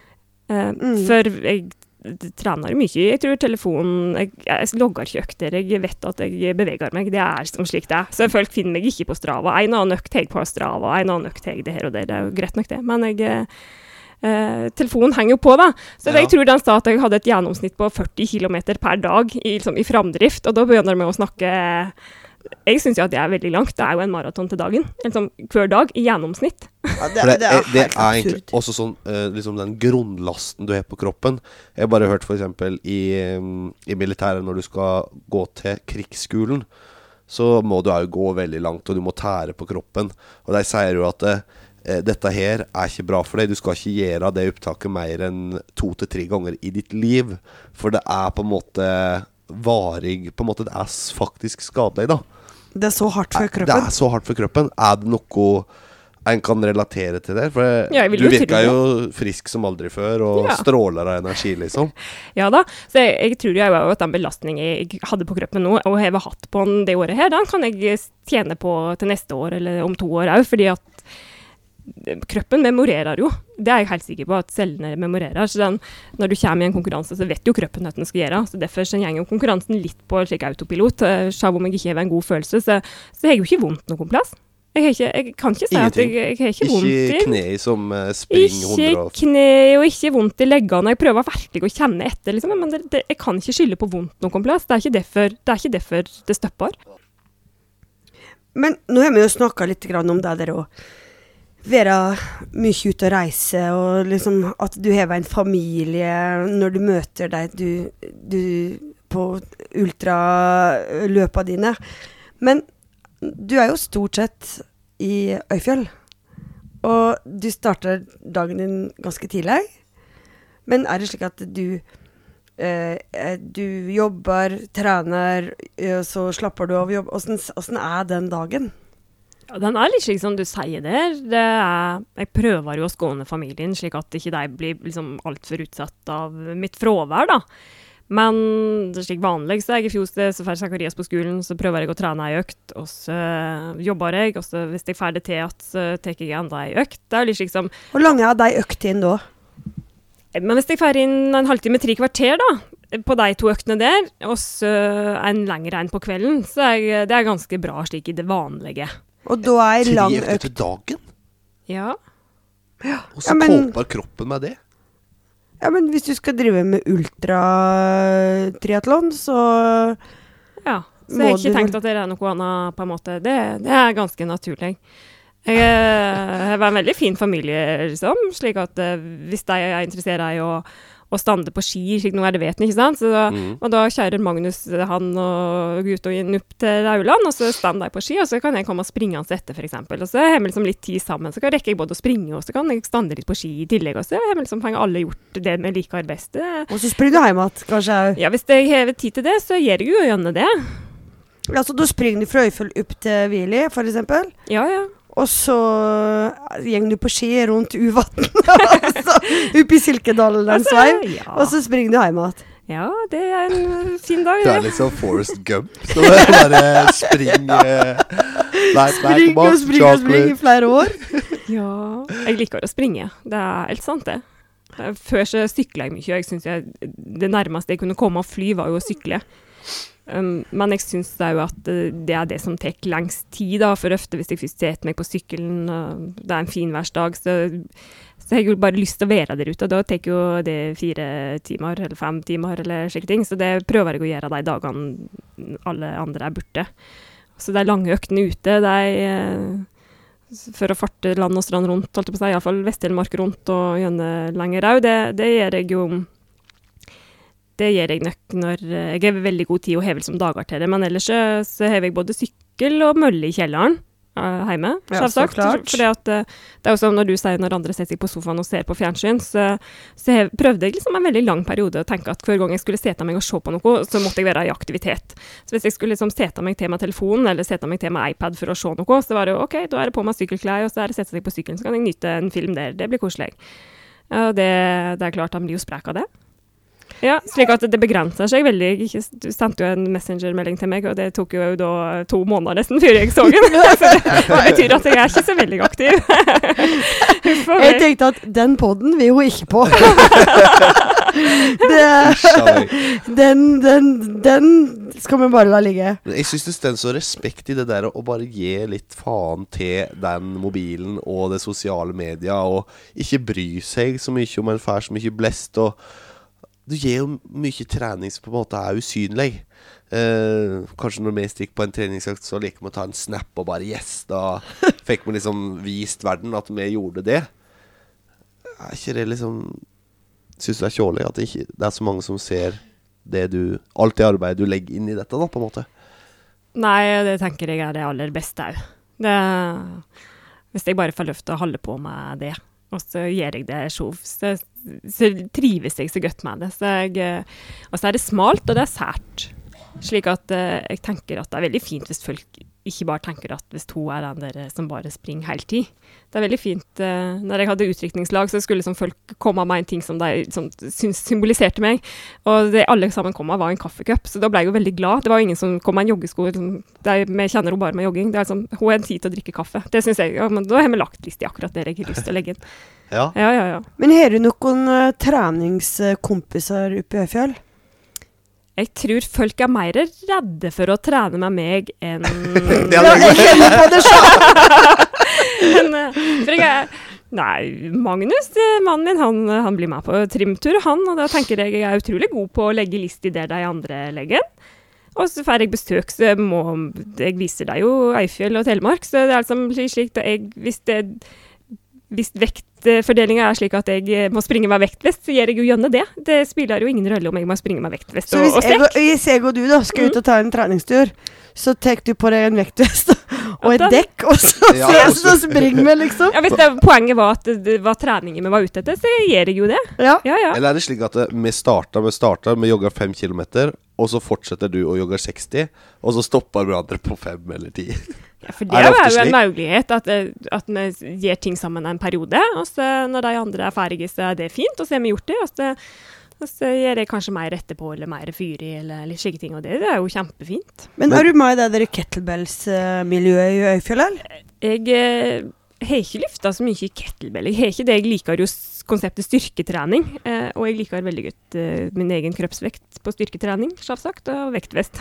For jeg trener mye. Jeg tror telefonen, jeg logger ikke økter, jeg vet at jeg beveger meg. Det er som slik det er. Så folk finner meg ikke på Strava. En annen økt jeg på Strava, en annen økt jeg det her og det. Det er jo greit nok det. Men telefonen henger jo på, da. Så jeg tror den sa at jeg hadde et gjennomsnitt på 40 kilometer per dag i framdrift, og da begynner vi å snakke. Jeg synes jo at det er veldig langt. Det er jo en maraton til dagen. Liksom, hver dag i gjennomsnitt. Ja, det er egentlig også sånn, liksom den grunnlasten du har på kroppen. Jeg har bare hørt for eksempel i militæret, når du skal gå til krigsskolen, så må du jo gå veldig langt, og du må tære på kroppen. Og de sier jo at dette her er ikke bra for deg. Du skal ikke gjøre det opptaket mer enn 2 til 3 ganger i ditt liv. For det er på en måte varig, på en måte det er faktisk skadelig, da. Det er så hardt for kroppen. Det er så hardt for kroppen. Er det noe en kan relatere til det? For du virker jo frisk som aldri før, og stråler av energi, liksom. Ja da, så jeg tror jo at den belastningen jeg hadde på kroppen nå, og har hatt på den det året her, den kan jeg tjene på til neste år, eller om 2 år også, fordi at kroppen memorerer jo. Det er jeg helt sikker på at cellene memorerer. Så når du kommer i en konkurranse, så vet jo kroppen hva den skal gjøre. Så derfor så går jo konkurransen litt på slik autopilot. Selv om jeg ikke har en god følelse, så har jeg jo ikke vondt noen plass. Jeg kan ikke si at jeg har ikke vondt i. Ikke kne som springer 100 år. Ikke kne og ikke vondt i leggene. Jeg prøver virkelig å kjenne etter, liksom. Men jeg kan ikke skylde på vondt noen plass. Det er ikke derfor det stopper. Men nå har vi jo snakket litt om det der også. Være mye ute og reise, og liksom at du har en familie når du møter deg du på ultraløpene dine. Men du er jo stort sett i Øyfjell, og du starter dagen din ganske tidlig. Men er det slik at du jobber, trener, så slapper du av jobb? Hvordan er den dagen? Ja, den er litt slik som du sier der. Jeg prøver jo å skåne familien, slik at ikke de blir liksom alt for utsatt av mitt fravær, da. Men det er slik vanlig, så jeg i fjor så får Zacharias på skolen, så prøver jeg å trene en økt, og så jobber jeg, og så hvis jeg får det til at, så tar jeg enda en økt. Det er litt slik som... Hvor lang er de øktene da? Men hvis jeg får inn en halvtime, 3 kvarter da, på de 2 øktene der, og så en lengre en på kvelden, så det er ganske bra slik i det vanlige. Og da er lang økt 3 økter til dagen? Ja. Og så kåper kroppen med det? Ja, men hvis du skal drive med ultratriathlon, så... Ja, så jeg har ikke tenkt at det er noe annet på en måte. Det er ganske naturlig. Jeg var en veldig fin familie, liksom, slik at hvis de er interessert i å stande på ski, slik nå det vet ikke sant? Så og da kjører Magnus, han og gutta inn opp til Auland, og så stander de på ski, og så kan jeg komme og springe hans etter, for eksempel. Og så har vi liksom litt tid sammen, så kan rekke jeg både å springe, og så kan jeg stande litt på ski i tillegg, og så har vi liksom alle gjort det vi liker best. Og så springer du hjem igjen, kanskje? Ja, hvis jeg har tid til det, så gjør jeg jo gjerne det. Ja, så da springer du fra Øyfjell opp til Vili, for eksempel? Ja, ja. Og så gjenger du på ski rundt Uvatn, altså, opp i Silkedalen en svei, og så springer du hjem igjen. Ja, det er en fin dag, det. Det er liksom Forrest Gump, så det er bare spring i flere år. Ja, jeg liker å springe, det er helt sant det. Før så syklet jeg mye, og jeg synes det nærmeste jeg kunne komme og fly var jo å sykle. Men jeg synes det jo at det er det som tar lengst tid da, for ofte hvis jeg først setter meg på sykkelen, det er en fin værsdag, så har jeg jo bare lyst til å være der ute, og da tar jo det 4 timer, eller 5 timer, eller slike ting, så det prøver jeg å gjøre de dagene alle andre er borte. Så de lange øktene ute, for å farte land og strand rundt, holdt jeg på å si, i hvert fall Vest-Telemark rundt og gjerne lenger også, det gjør jeg jo. Det gjør jeg nok når jeg har veldig god tid og hevel som dager til det, men ellers så har jeg både sykkel og mølle i kjelleren. hjemme, Ja, selvsagt. så klart. Fordi at det er jo sånn når du sier når andre setter seg på sofaen og ser på fjernsyn, så prøvde jeg liksom en veldig lang periode å tenke at hver gang jeg skulle sette meg og se på noe, så måtte jeg være i aktivitet. Så hvis jeg skulle liksom sette meg til med telefonen, eller sette meg til med iPad for å se noe, så var det jo, ok, da er det på meg sykkelklær, og så er det sette seg på sykkelen, så kan jeg nyte en film der. Det blir koselig. Og det er klart, han blir jo sprek av det. Ja, slik at det begrenser seg veldig. Du sendte jo en messengermelding til meg, og det tok jo da 2 måneder nesten før jeg så den. Så det betyr at jeg er ikke så veldig aktiv. Jeg tenkte at den podden vil hun ikke på. Den skal vi bare la ligge. Jeg synes det stender så respekt i det der å bare gi litt faen til den mobilen og det sosiale media, og ikke bry seg så mye om en fær så mye blest, og du gir jo mye trening som på en måte er usynlig. Kanskje når vi stikker på en treningsøkt, så liker vi å ta en snap og bare yes, da fikk vi liksom vist verden at vi gjorde det. Er ikke det liksom, synes du det er kjålig at det er så mange som ser det alt det arbeidet du legger inn i dette da, på en måte? Nei, det tenker jeg er det aller beste også. Hvis jeg bare får løft å holde på med det, og så gjør jeg det så trives jeg så godt med det. Og så er det smalt, og det er sært. Slik at jeg tenker at det er veldig fint hvis folk ikke bare tenker at hvis to er den der som bare springer hele tid. Det er veldig fint. Når jeg hadde utdrikningslag, så skulle liksom folk komme med en ting som de symboliserte meg. Og det alle sammen kom med var en kaffekopp, så da ble jeg jo veldig glad. Det var jo ingen som kom med en joggesko. Vi kjenner jo bare med jogging. Det er liksom, hun har en tid til å drikke kaffe. Det synes jeg, ja, men da har vi lagt list i akkurat det jeg har lyst til å legge inn. Ja. Ja. Men har du noen treningskompiser oppe i Øyfjell? Jeg tror folk er mer redde for å trene med meg enn... Jeg kjenner på det selv! Nei, Magnus, mannen min, han blir med på trimtur, og da tenker jeg er utrolig god på å legge list i det de andre legger. Og så får jeg besøk, så jeg viser deg jo Øyfjell og Telemark, så det er liksom slik at hvis vektfordelingen er slik at jeg må springe med vektvest, så gjør jeg jo gjerne det. Det spiller jo ingen rolle om jeg må springe med vektvest og strekk. Så hvis jeg og du da skal ut og ta en treningstur, så tek du på deg en vektvest og et dekk, og så springer vi liksom. Ja, hvis poenget var at det var treningen vi var ute etter, så gjør jeg jo det. Ja. Eller er det slik at vi starter med jogger 5 kilometer, og så fortsetter du å jogge 60, og så stopper hverandre på 5 eller 10? Ja, for det er jo en mulighet at vi gjør ting sammen en periode, og så når de andre er ferdige, så er det fint, og så har vi gjort det, og så gjør jeg kanskje mer etterpå, eller mer fyr i, eller litt slike ting, og det er jo kjempefint. Men er du med i det der kettlebells-miljøet i Øyfjell, eller? Jeg har ikke lyftet så mye i kettlebell. Jeg har ikke det. Jeg liker jo konseptet styrketrening, og jeg liker veldig godt min egen kroppsvekt på styrketrening, selvsagt, og vektvest.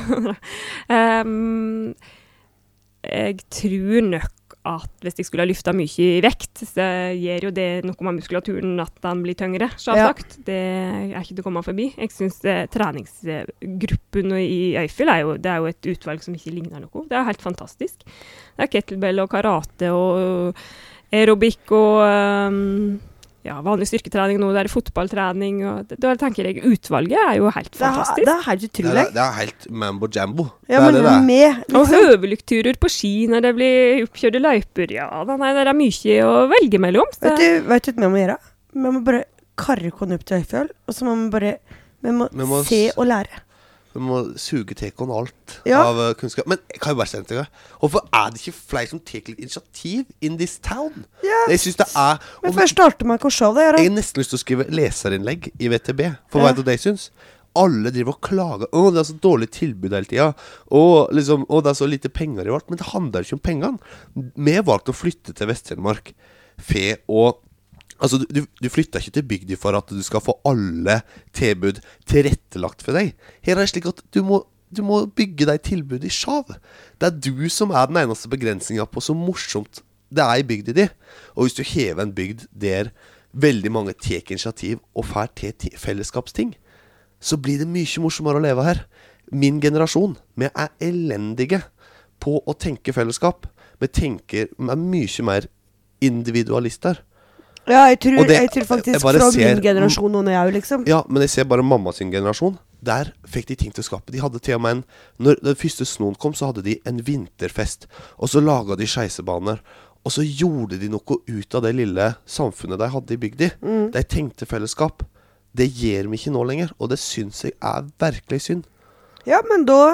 Jeg tror nok at hvis jeg skulle ha lyftet mye i vekt, så gjør jo det noe med muskulaturen at den blir tyngre, selvsagt. Ja. Det er ikke til å komme forbi. Jeg synes treningsgruppen i Øyfjell det er jo et utvalg som ikke ligner noe. Det er helt fantastisk. Det er kettlebell og karate og aerobikk og vanlig styrketrening nå, det er fotballtrening, og da tenker jeg utvalget er jo helt fantastisk. Det er helt utrolig. Det er helt mambo-jambo. Ja, men det er med. Liksom. Og høvelykturer på ski når det blir oppkjørte løyper, det er mye å velge mellom. Så. Vet du hva vi må gjøre? Vi må bare karre oss opp til Øyfjell, og så må vi må se og lære. Vi må suge til oss alt av kunnskap. Men jeg kan jo bare si det. Hvorfor er det ikke flere som tar litt initiativ in this town? Ja. Jeg synes det er... Men først starter man ikke å se det, Jeg har nesten lyst til å skrive leserinnlegg i VTB. For hva er det jeg synes? Alle driver og klager. Det er så dårlig tilbud hele tiden. Og det er så lite penger i alt. Men det handler ikke om pengene. Vi har valgt å flytte til Vest-Telemark. Altså, du flytter ikke til bygd for at du skal få alle tilbud tilrettelagt for deg. Her er det slik at du må bygge deg tilbud i Sjav. Det er du som er den eneste begrensningen på så morsomt det er i bygd i de. Og hvis du hever en bygd der veldig mange tek initiativ og får til fellesskapsting, så blir det mye morsommere å leve her. Min generasjon, vi er elendige på å tenke fellesskap. Vi er mye mer individualister. Ja, jeg tror faktisk fra min generasjon og jeg liksom. Ja, men jeg ser bare mamma sin generasjon. der fikk de ting til å skape. De hadde til og med når den første snoen kom, så hadde de en vinterfest. Og så laget de skeisebaner. Og så gjorde de noe ut av det lille samfunnet de hadde i bygda. De tenkte fellesskap. Det gjør vi ikke nå lenger, og det synes jeg virkelig synd. Ja, men da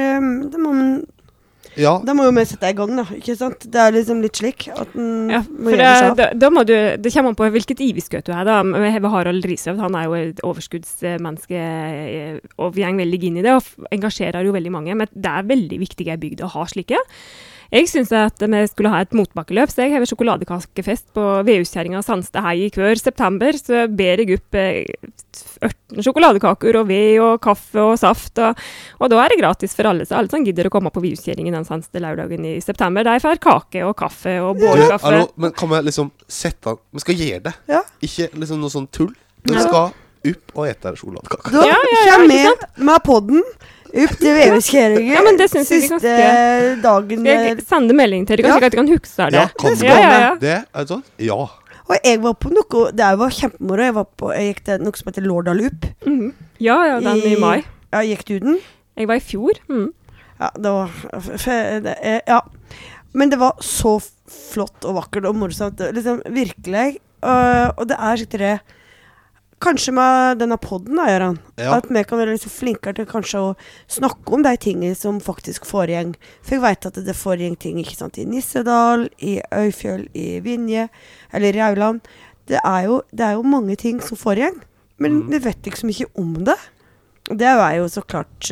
da må jo vi sette i gang da, ikke sant? Det liksom litt slik at den må gjøre det da må det kommer an på hvilket iviskøt du da. Harald Risøvd, han jo et overskuddsmenneske, og vi går veldig inn i det, og engasjerer jo veldig mange, men det veldig viktig i bygd å ha slike. Jeg synes at vi skulle ha et motbakkeløp, så jeg har sjokoladekakefest på VU-kjæringa Sandstad i hver september, så ber jeg opp 18 sjokoladekaker og ved og kaffe og saft, og da det gratis for alle, så alle som gidder å komme på VU-kjæringen den Sandstad lørdagen i september, de får kake og kaffe og bålkaffe. Men kan vi liksom vi skal gjøre det, ikke liksom noe sånn tull, vi skal opp og ete sjokoladekaker. Da kommer vi med podden, opp til VU-kjæringen. Ja, men det synes jeg siste dagen. Jeg sender melding til dere, kanskje at jeg kan huske det. Ja, kan du det? Sånn? Ja. Og jeg var på noe, det var kjempemoro, jeg gikk til noe som heter Lårdal Upp. Ja, den i mai. Ja, gikk du den? Jeg var i fjor. Ja, det var, men det var så flott og vakkert og morsomt, liksom virkelig, og det skikkelig det. Kanskje med denne podden da, Göran, at vi kan være litt så flinkere til kanskje å snakke om de tingene som faktisk foregjeng. For jeg vet at det foregjeng ting, ikke sant, i Nissedal, i Øyfjøl, i Vinje, eller i Auland. Det jo mange ting som foregjeng, men vi vet ikke så mye om det. Det jo så klart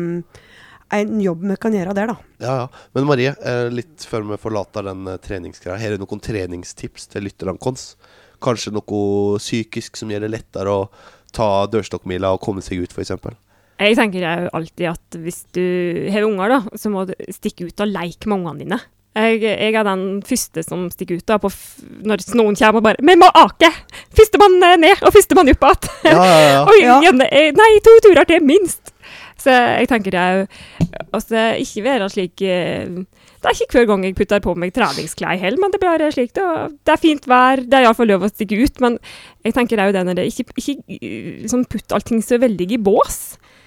en jobb vi kan gjøre der da. Ja. Men Marie, litt før vi forlater den treningsgreia, her noen treningstips til lytterne kons? Kanskje noe psykisk som gjør det lettere å ta dørstokkmila og komme seg ut, for eksempel? Jeg tenker jo alltid at hvis du har unger da, så må du stikke ut og leke med ungene dine. Jeg den første som stikker ut da, når noen kommer og bare, vi må ake! Førstemann ned, og førstemann opp at. Nei, 2 turer til minst. Så jeg tenker også ikke være slik, det ikke hver gang jeg putter på meg treningsklær heller, men det blir slik, det fint vær, det I hvert fall lov å stikke ut, men jeg tenker jo det når det ikke liksom putt allting så veldig I bås.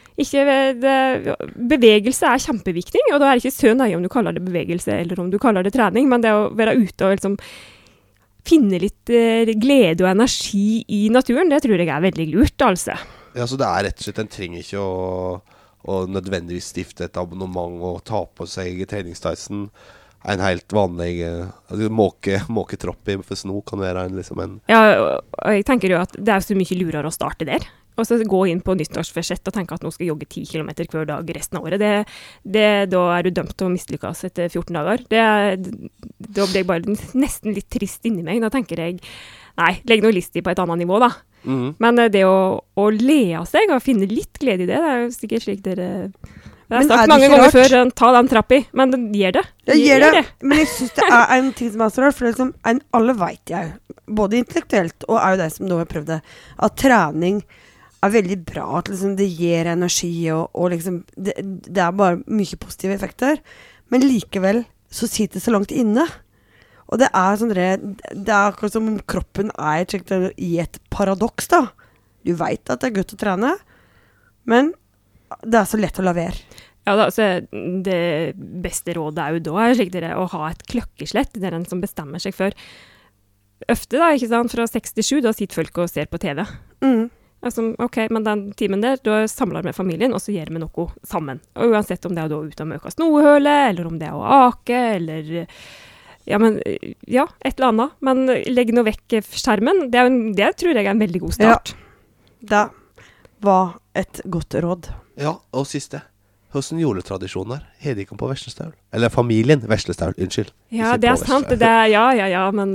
Bevegelse kjempeviktig, og da det ikke så nøye om du kaller det bevegelse eller om du kaller det trening, men det å være ute og liksom finne litt glede og energi I naturen, det tror jeg veldig lurt, altså. Ja, så det rett og slett, en trenger ikke å nødvendigvis stifte et abonnement og ta på seg treningstøysen. En helt vanlig måketropp for sno kan være en Ja, og jeg tenker jo at det så mye lurere å starte der. Og så gå inn på nyttårsforsett og tenke at nå skal jeg jogge 10 kilometer hver dag resten av året. Da du dømt til å mislykkes etter 14 dager. Da blir jeg bare nesten litt trist inni meg. Da tenker jeg, nei, legg noe list I på et annet nivå da. Men det å le av seg og finne litt glede I det, det jo sikkert slik dere... Jeg har sagt mange ganger før, ta den trappi, men den gjør det. Gjør det. Men jeg synes det en ting som så rart, for liksom, alle vet jeg, både intellektuelt og jo det som da har prøvd det, at trening veldig bra, at liksom, det gir energi, og liksom, det bare mye positive effekter, men likevel så sitter det så langt inne. Og det sånn det akkurat som om kroppen I et paradoks da. Du vet at det godt å trene, men det så lett å la være. Ja, da, så det beste rådet jo da slik det å ha et klokkeslett, det en som bestemmer seg for ofte da, ikke sant, fra 67, da sitter folk og ser på TV. Altså, ok, men den timen der, da samler vi familien, og så gjør vi noe sammen. Og uansett om det da ut og møke snohøle, eller om det å ake, eller... et eller annet. Men legg nå vekk skjermen. Det tror jeg en veldig god start. Ja, det var et godt råd. Ja, og siste. Hvordan juletradisjoner har de på Veslestaul? Eller familien Veslestaul, unnskyld. Ja, det sant. Men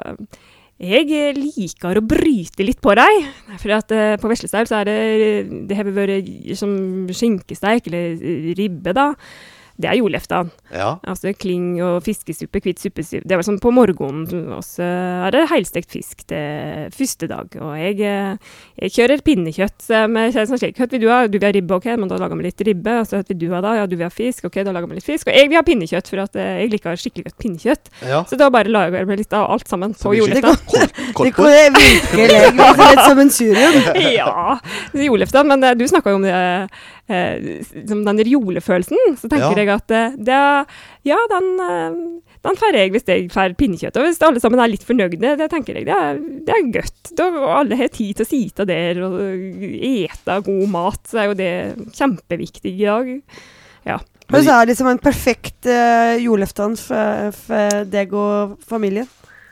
jeg liker å bryte litt på deg. For at på Veslestaul så det har vært som skinkesteik eller ribbe da. det jordleftan. Ja. Altså kling og fiskesuppe, kvitt suppesuppe. Det var sånn på morgenen, og så det helstekt fisk til første dag. Og jeg kjører pinnekjøtt med sånn slik, hva vil du ha? Du vil ha ribbe, ok, men da lager vi litt ribbe. Og så hva vil du ha da? Ja, du vil ha fisk, ok, da lager vi litt fisk. Og jeg vil ha pinnekjøtt, for at jeg liker skikkelig godt pinnekjøtt. Ja. Så da bare lager vi litt av alt sammen på jordleftan. Det går virkelig litt som en surium. Ja, jordleftan, men du snakket jo om det, som den der jolefølelsen, så tenker jeg at den får jeg hvis jeg får pinnekjøtt, og hvis alle sammen er litt fornøyde, det tenker jeg, det er godt. Da alle har tid til å sitte der og ete god mat, så er jo det kjempeviktig i dag. Ja. Men så er det liksom en perfekt jordleftan for deg og familien.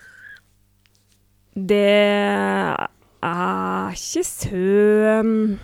Det ikke så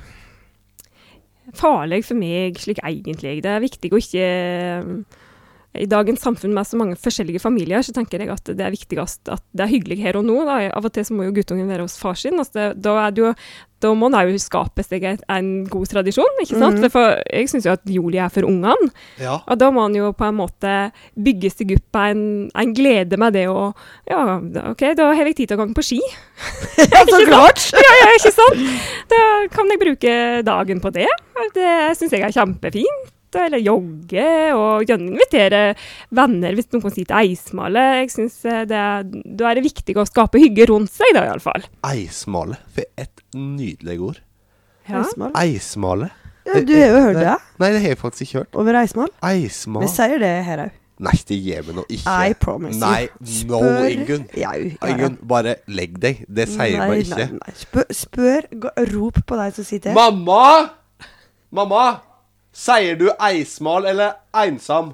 farlig for meg, slik egentlig. Det er viktig å ikke... I dagens samfunn med så mange forskjellige familier, så tenker jeg at det er viktigast at det er hyggelig her og nå. Da. Av og til så må jo guttungen være hos far sin. Altså da må man jo skape seg en god tradisjon, ikke sant? For jeg synes jo at juli er for ungene. Ja. Og da må man jo på en måte bygge seg opp en glede med det, og ja, ok, da har jeg tid til å gå på ski. Så klart! Ja, ikke sant? Da kan jeg bruke dagen på det. Det synes jeg er kjempefint. Eller jogge, og gjerne invitere venner hvis noen sier til eismale. Jeg synes da er det viktig å skape hygge rundt seg da, i alle fall. Eismale, for et nydelig ord. Ja. Eismale. Ja, du har jo hørt det. Nei, det har jeg faktisk ikke hørt. Over eismal? Eismal. Vi sier det her også. Nei, det gjør vi nå ikke. I promise. Nei, no, Ingunn. Ingunn, bare legg deg. Det sier vi ikke. Nei. Spør, rop på deg som sitter her. Mamma! Mamma! Sier du eismal eller einsam?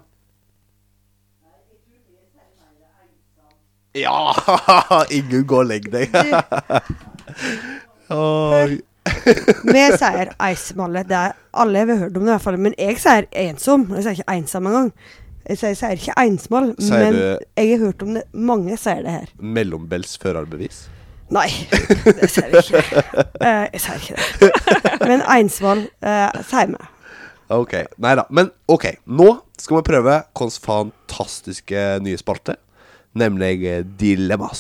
Ja, Ingunn, gå og legg deg. Vi sier eismalle. Det er alle vi har hørt om det i hvert fall. Men jeg sier ensom. Jeg sier ikke einsam en gang. Jeg sier ikke einsmal, men jeg har hørt om det. Mange sier det her. Mellombels førerbevis? Nei, det sier jeg ikke. Jeg sier ikke det. Men einsmal sier vi. Ok, neida. Men ok, nå skal vi prøve vårt fantastiske nye spalte, nemlig Dilemmas.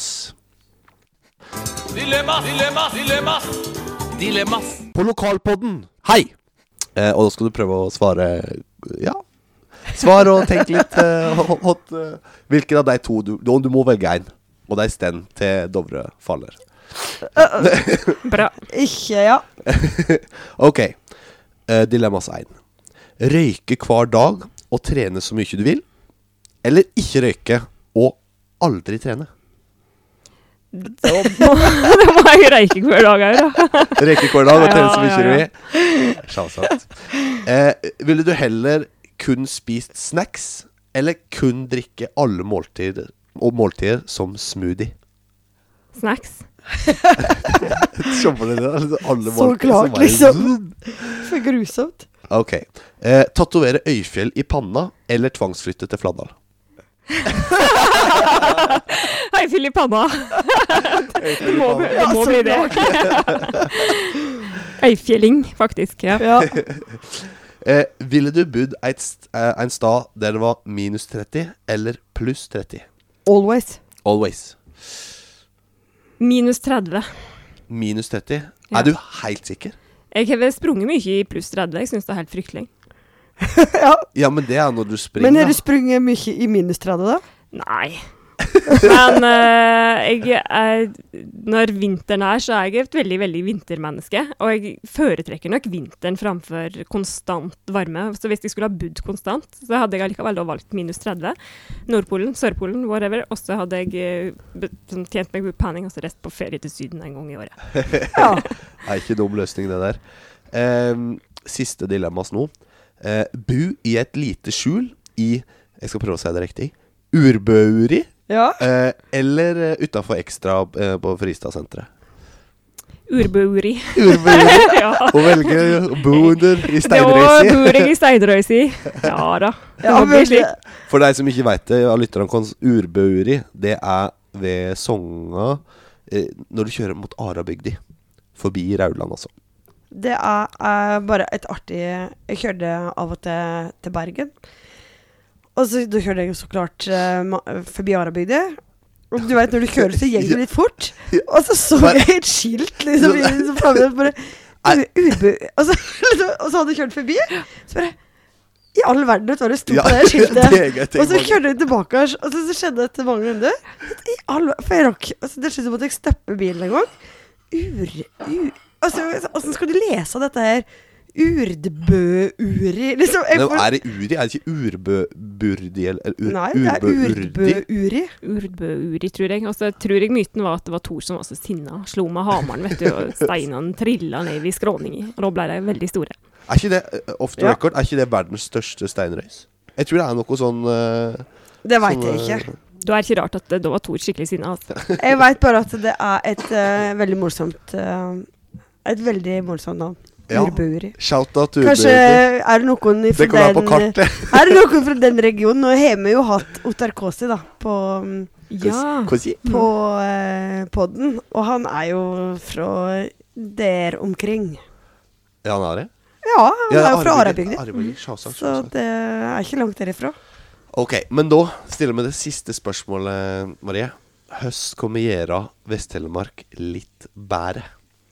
Dilemmas. På lokalpodden. Hei! Og da skal du prøve å svare, ja, svar og tenk litt hvilken av de to du må velge en, og de sten til Dovre faller. Bra. Ikke, ja. Ok, Dilemmas 1. Røyke hver dag og trene så mye du vil, eller ikke røyke og aldri trene? Da må jeg røyke hver dag her, da. Røyke hver dag og trene så mye du vil. Sjavsagt. Ville du heller kun spist snacks, eller kun drikke alle måltider som smoothie? Snacks. Skjønner du det? Så klart, liksom. For grusomt. Ok. Tatovere Øyfjell i panna, eller tvangsflytte til Fladdal? Øyfjell i panna. Det må bli det. Øyfjelling, faktisk, ja. Ville du bodd en stad der det var minus 30, eller pluss 30? Always. Minus 30. Minus 30? Ja. Er du helt sikker? Jeg har sprunget mye i pluss 30, jeg synes det er helt fryktelig. Ja, men det er når du springer. Men har du sprunget mye i minus 30 da? Nei. Men når vinteren så er jeg et veldig, veldig vintermenneske, og jeg foretrekker nok vinteren framfor konstant varme. Så hvis jeg skulle ha bodd konstant, så hadde jeg likevel valgt minus 30. Nordpolen, Sørpolen, whatever. Og så hadde jeg tjent meg god penning, og så reist på ferie til Syden en gang i året. Ja. Det er ikke dum løsning det der. Siste dilemmas nå. Bo i et lite skjul i, jeg skal prøve å si det riktig, Urbøuri, ja. Eller utenfor Ekstra på Fristad-senteret? Urbøuri. Ja. Og velge å bo under i Steinrøysi. Da bor jeg i Steinrøysi. Ja da. Ja, for deg som ikke vet det, av lytterne hans, Urbøuri, det er ved Songa, når du kjører mot Arabygdi, forbi Rauland altså. Det er bare et artig... Jeg kjørte av og til Bergen. Og så da kjørte jeg jo så klart forbi Arabygde. Og du vet, når du kjører så gikk det litt fort. Og så jeg et skilt liksom, så fremme bare Urbø. Og så hadde jeg kjørt forbi. Så bare i all verden, vet du hva det stod på det skiltet. Og så kjørte jeg tilbake, og så skjedde det til mange runder. For jeg rakk, altså det skjedde som at jeg støpper bilen en gang. Hvordan skal du lese dette her? Urdbø-uri liksom, er det uri? Er det ikke urbø-burdi? Nei, det er urbø-uri. Urbø-uri, tror jeg. Og så tror jeg myten var at det var Thor som var så sinna. Slo med hamaren, vet du, og steinene trillet ned i skråningen. Og da ble de veldig store. Er ikke det, off the record, er ikke det verdens største steinrøys? Jeg tror det er noe sånn det vet jeg ikke. Da er det ikke rart at da var Thor skikkelig sinna. Altså. Jeg vet bare at det er et veldig morsomt navn. Urbø-uri. Shout-out Urbø-uri. Kanskje er det noen fra den regionen. Nå har vi jo hatt Ottar Kåsi da på podden, og han er jo fra der omkring. Ja, han er det? Ja, han er jo fra Arabygde. Så det er ikke langt derifra. Ok, men da stiller vi det siste spørsmålet, Marie. Høst kommer gjøre Vest-Telemark litt bedre?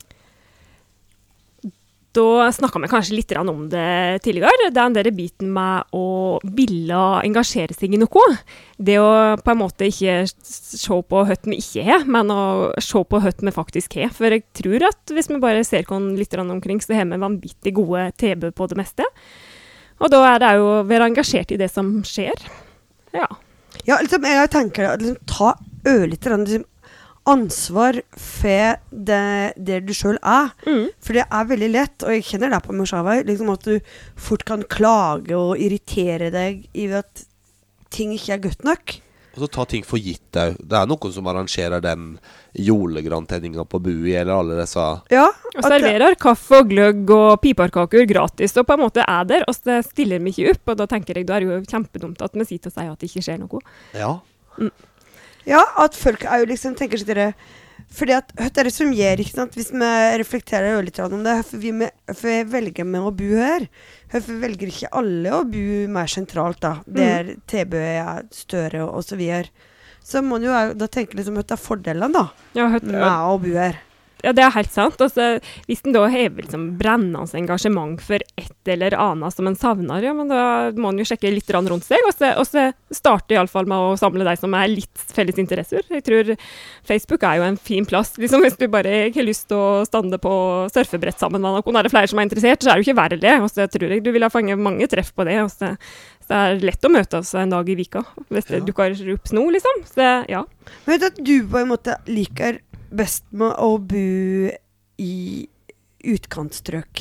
Da snakket vi kanskje litt om det tidligere. Det er den der biten med å ville engasjere seg i noe. Det å på en måte ikke se på høtt vi ikke har, men å se på høtt vi faktisk har. For jeg tror at hvis vi bare ser litt omkring, så har vi vanvittig gode tilbud på det meste. Og da er det jo å være engasjert i det som skjer. Ja, liksom, jeg tenker at liksom, ta ørlitt liksom, ansvar for det du selv er. For det er veldig lett, og jeg kjenner det på meg selv, liksom at du fort kan klage og irritere deg i at ting ikke er godt nok. Og så ta ting for gitt deg. Det er noen som arrangerer den julegrantendingen på Bui, eller alle disse. Ja. Og serverer kaffe og gløgg og piparkaker gratis, og på en måte er der, og så stiller vi ikke opp, og da tenker jeg, da er det jo kjempedumt at vi sitter og sier at det ikke skjer noe. Ja. Ja, at folk er jo liksom, tenker seg til det, fordi at, hva er det som gjør, ikke sant, hvis vi reflekterer jo litt om det, hvorfor vi velger med å bo her, hvorfor velger ikke alle å bo mer sentralt da, der TB er større og så videre, så må du jo da tenke liksom, hva er fordelene da, med å bo her. Ja, det er helt sant. Altså, hvis den da har liksom brennende engasjement for et eller annet som en savner, ja, men da må den jo sjekke litt rundt seg, og så starte i alle fall med å samle deg som er litt felles interesser. Jeg tror Facebook er jo en fin plass. Liksom, hvis du bare har lyst til å stande på surfebrett sammen med noen, er det flere som er interessert, så er det jo ikke verre det. Og så tror jeg du vil ha fanget mange treff på det, og så det er lett å møte oss en dag i vika, hvis det dukker opp sno, liksom. Så, ja. Men vet du at du på en måte liker best med å bo i utkantstrøk?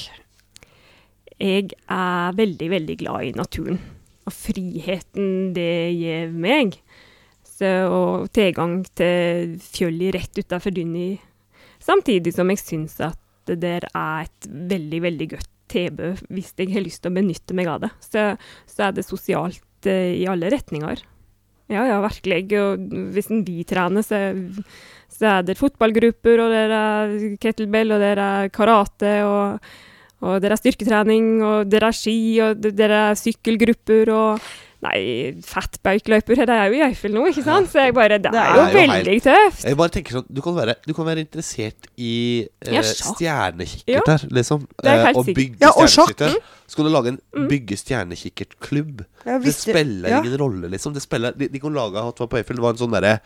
Jeg er veldig, veldig glad i naturen. Og friheten det gir meg. Og tilgang til fjøll rett utenfor Dynni. Samtidig som jeg synes at det der er et veldig, veldig godt tilbud hvis jeg har lyst til å benytte meg av det. Så er det sosialt i alle retninger. Ja, virkelig. Og hvis vi trener, så er det fotballgrupper, og det er kettlebell, og det er karate, og det er styrketrening, og det er ski, og det er sykkelgrupper, og fettbøykløyper, det er jo i Eiffel nå, ikke sant? Så det er jo veldig tøft. Jeg bare tenker sånn, du kan være interessert i stjernekikkert liksom. Og bygge stjernekikkert. Skal du lage en bygge stjernekikkertklubb? Det spiller ingen rolle, liksom. De kan lage, hatt på Eiffel, det var en sånn der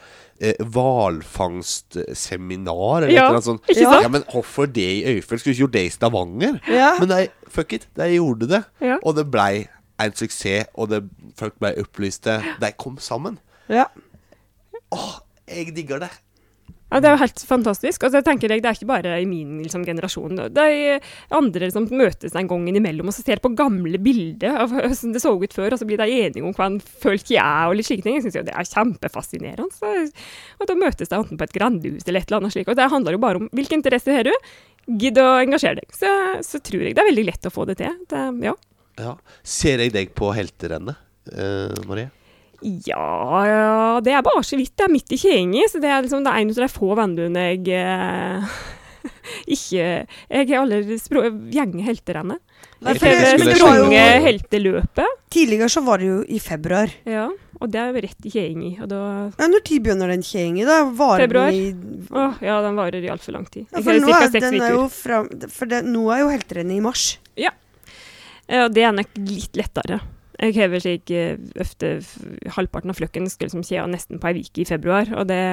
hvalfangstseminar, eller noe sånt. Ja, men hvorfor det i Eiffel? Skulle ikke gjort det i Stavanger? Men nei, fuck it, de gjorde det. Og det ble en suksess, og folk ble opplyste. De kom sammen. Ja. Jeg digger det. Ja, det er jo helt fantastisk. Altså, jeg tenker det er ikke bare i min liksom, generasjon. Det er andre som møtes en gang innimellom, og så ser på gamle bilder av hvordan det så ut før, og så blir de enige om hva en folk er, og litt slike ting. Jeg synes jo det er kjempefascinerende. Og da møtes de enten på et grandhus eller et eller annet slik, og det handler jo bare om hvilke interesser har du. Gidd å engasjere deg. Så tror jeg det er veldig lett å få det til. Ja. Ser jeg deg på helterennet, Marie? Ja, det er bare så vidt. Det er midt i Kjengi, så det er liksom det er en av de få vennene jeg Jeg har aldri gjenget helterennet. Nei, Jeg for det- har men det var sprunget jo- helteløpet. Tidligere så var det jo i februar. Ja, og det er jo rett i kjeing i. Og da Ja, når tid begynner den kjeinga, da? Varer Februar. den i ja, den varer i altfor lang tid. Ja, Jeg for har nå cirka er, 6 den er uker. jo fram, for det, nå er jo helterennet i mars. Ja, det er nok litt lettere. Jeg hever slik ofte halvparten av fløkken skal liksom skje nesten på ei uke i februar, og det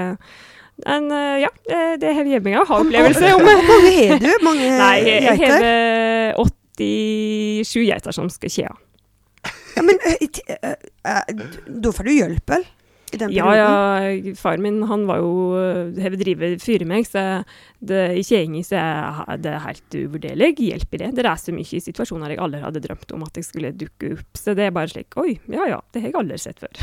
det hever hjemme jeg har opplevelse om. Hvor mange har du? Mange Nei, jeg geiter? hever 87 geiter som skal skje. Ja, men da får du hjelp, vel? I den Ja, perioden? far min, han var jo hever drive fyre meg, så i kjeingi så er det helt uvurderlig hjelp i det. Det er så mye situasjoner jeg aldri hadde drømt om at jeg skulle dukke opp, så det er bare slik, oi, ja, det har jeg aldri sett før.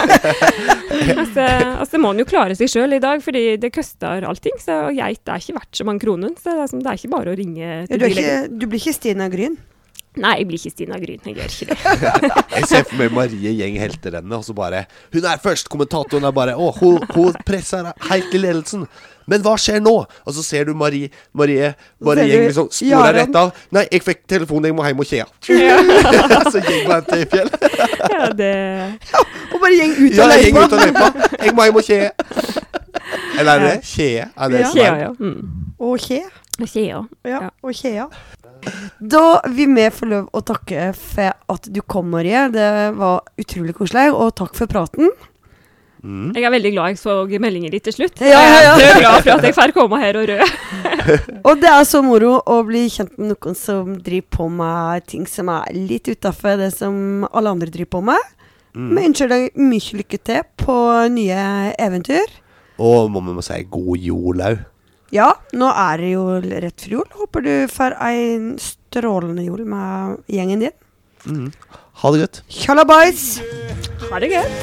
altså må man jo klare seg selv i dag, fordi det koster allting, så geit er ikke verdt så mange kroner, så det er ikke bare å ringe Ja, til dyrlegen. du blir ikke Stina Gryn? Nei, jeg blir ikke Stina Gryn, jeg gjør ikke det. Jeg ser for meg Marie gjeng helterennet, og så bare Hun er først, kommentatoren er bare hun presser helt i ledelsen. Men hva skjer nå? Og så ser du Marie bare ser gjeng du liksom sporer Jaran. rett av. Nei, jeg fikk telefonen, jeg må hjem og kjea. Så gjeng på NT-fjell. Ja, det... Og bare gjeng ut Ja, og jeg gjeng løypa. ut og løypa. Jeg må hjem og kjea. Eller er det kjea? Er det Ja. som er- Kjea, ja. Og kje. Kjea. Ja, Ja. og kjea. Da vil vi få lov å takke for at du kom, Marie. Det var utrolig koselig, og takk for praten. Jeg er veldig glad jeg så meldingen litt til slutt. Ja. Jeg er glad for at jeg får komme her og røde. Og det er så moro å bli kjent med noen som driver på med ting som er litt utenfor det som alle andre driver på med. Vi ønsker deg mye lykke til på nye eventyr. Og må si god jul òg. Ja, nå er det jo rett før jul. Håper du får en strålende jul med gjengen din. Ha det godt. Tjallabais! Ha det gøy.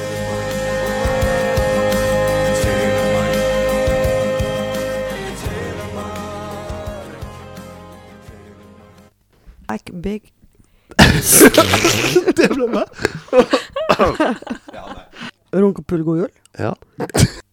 Like big. Det ble bra. Runkepull, god jul. Ja.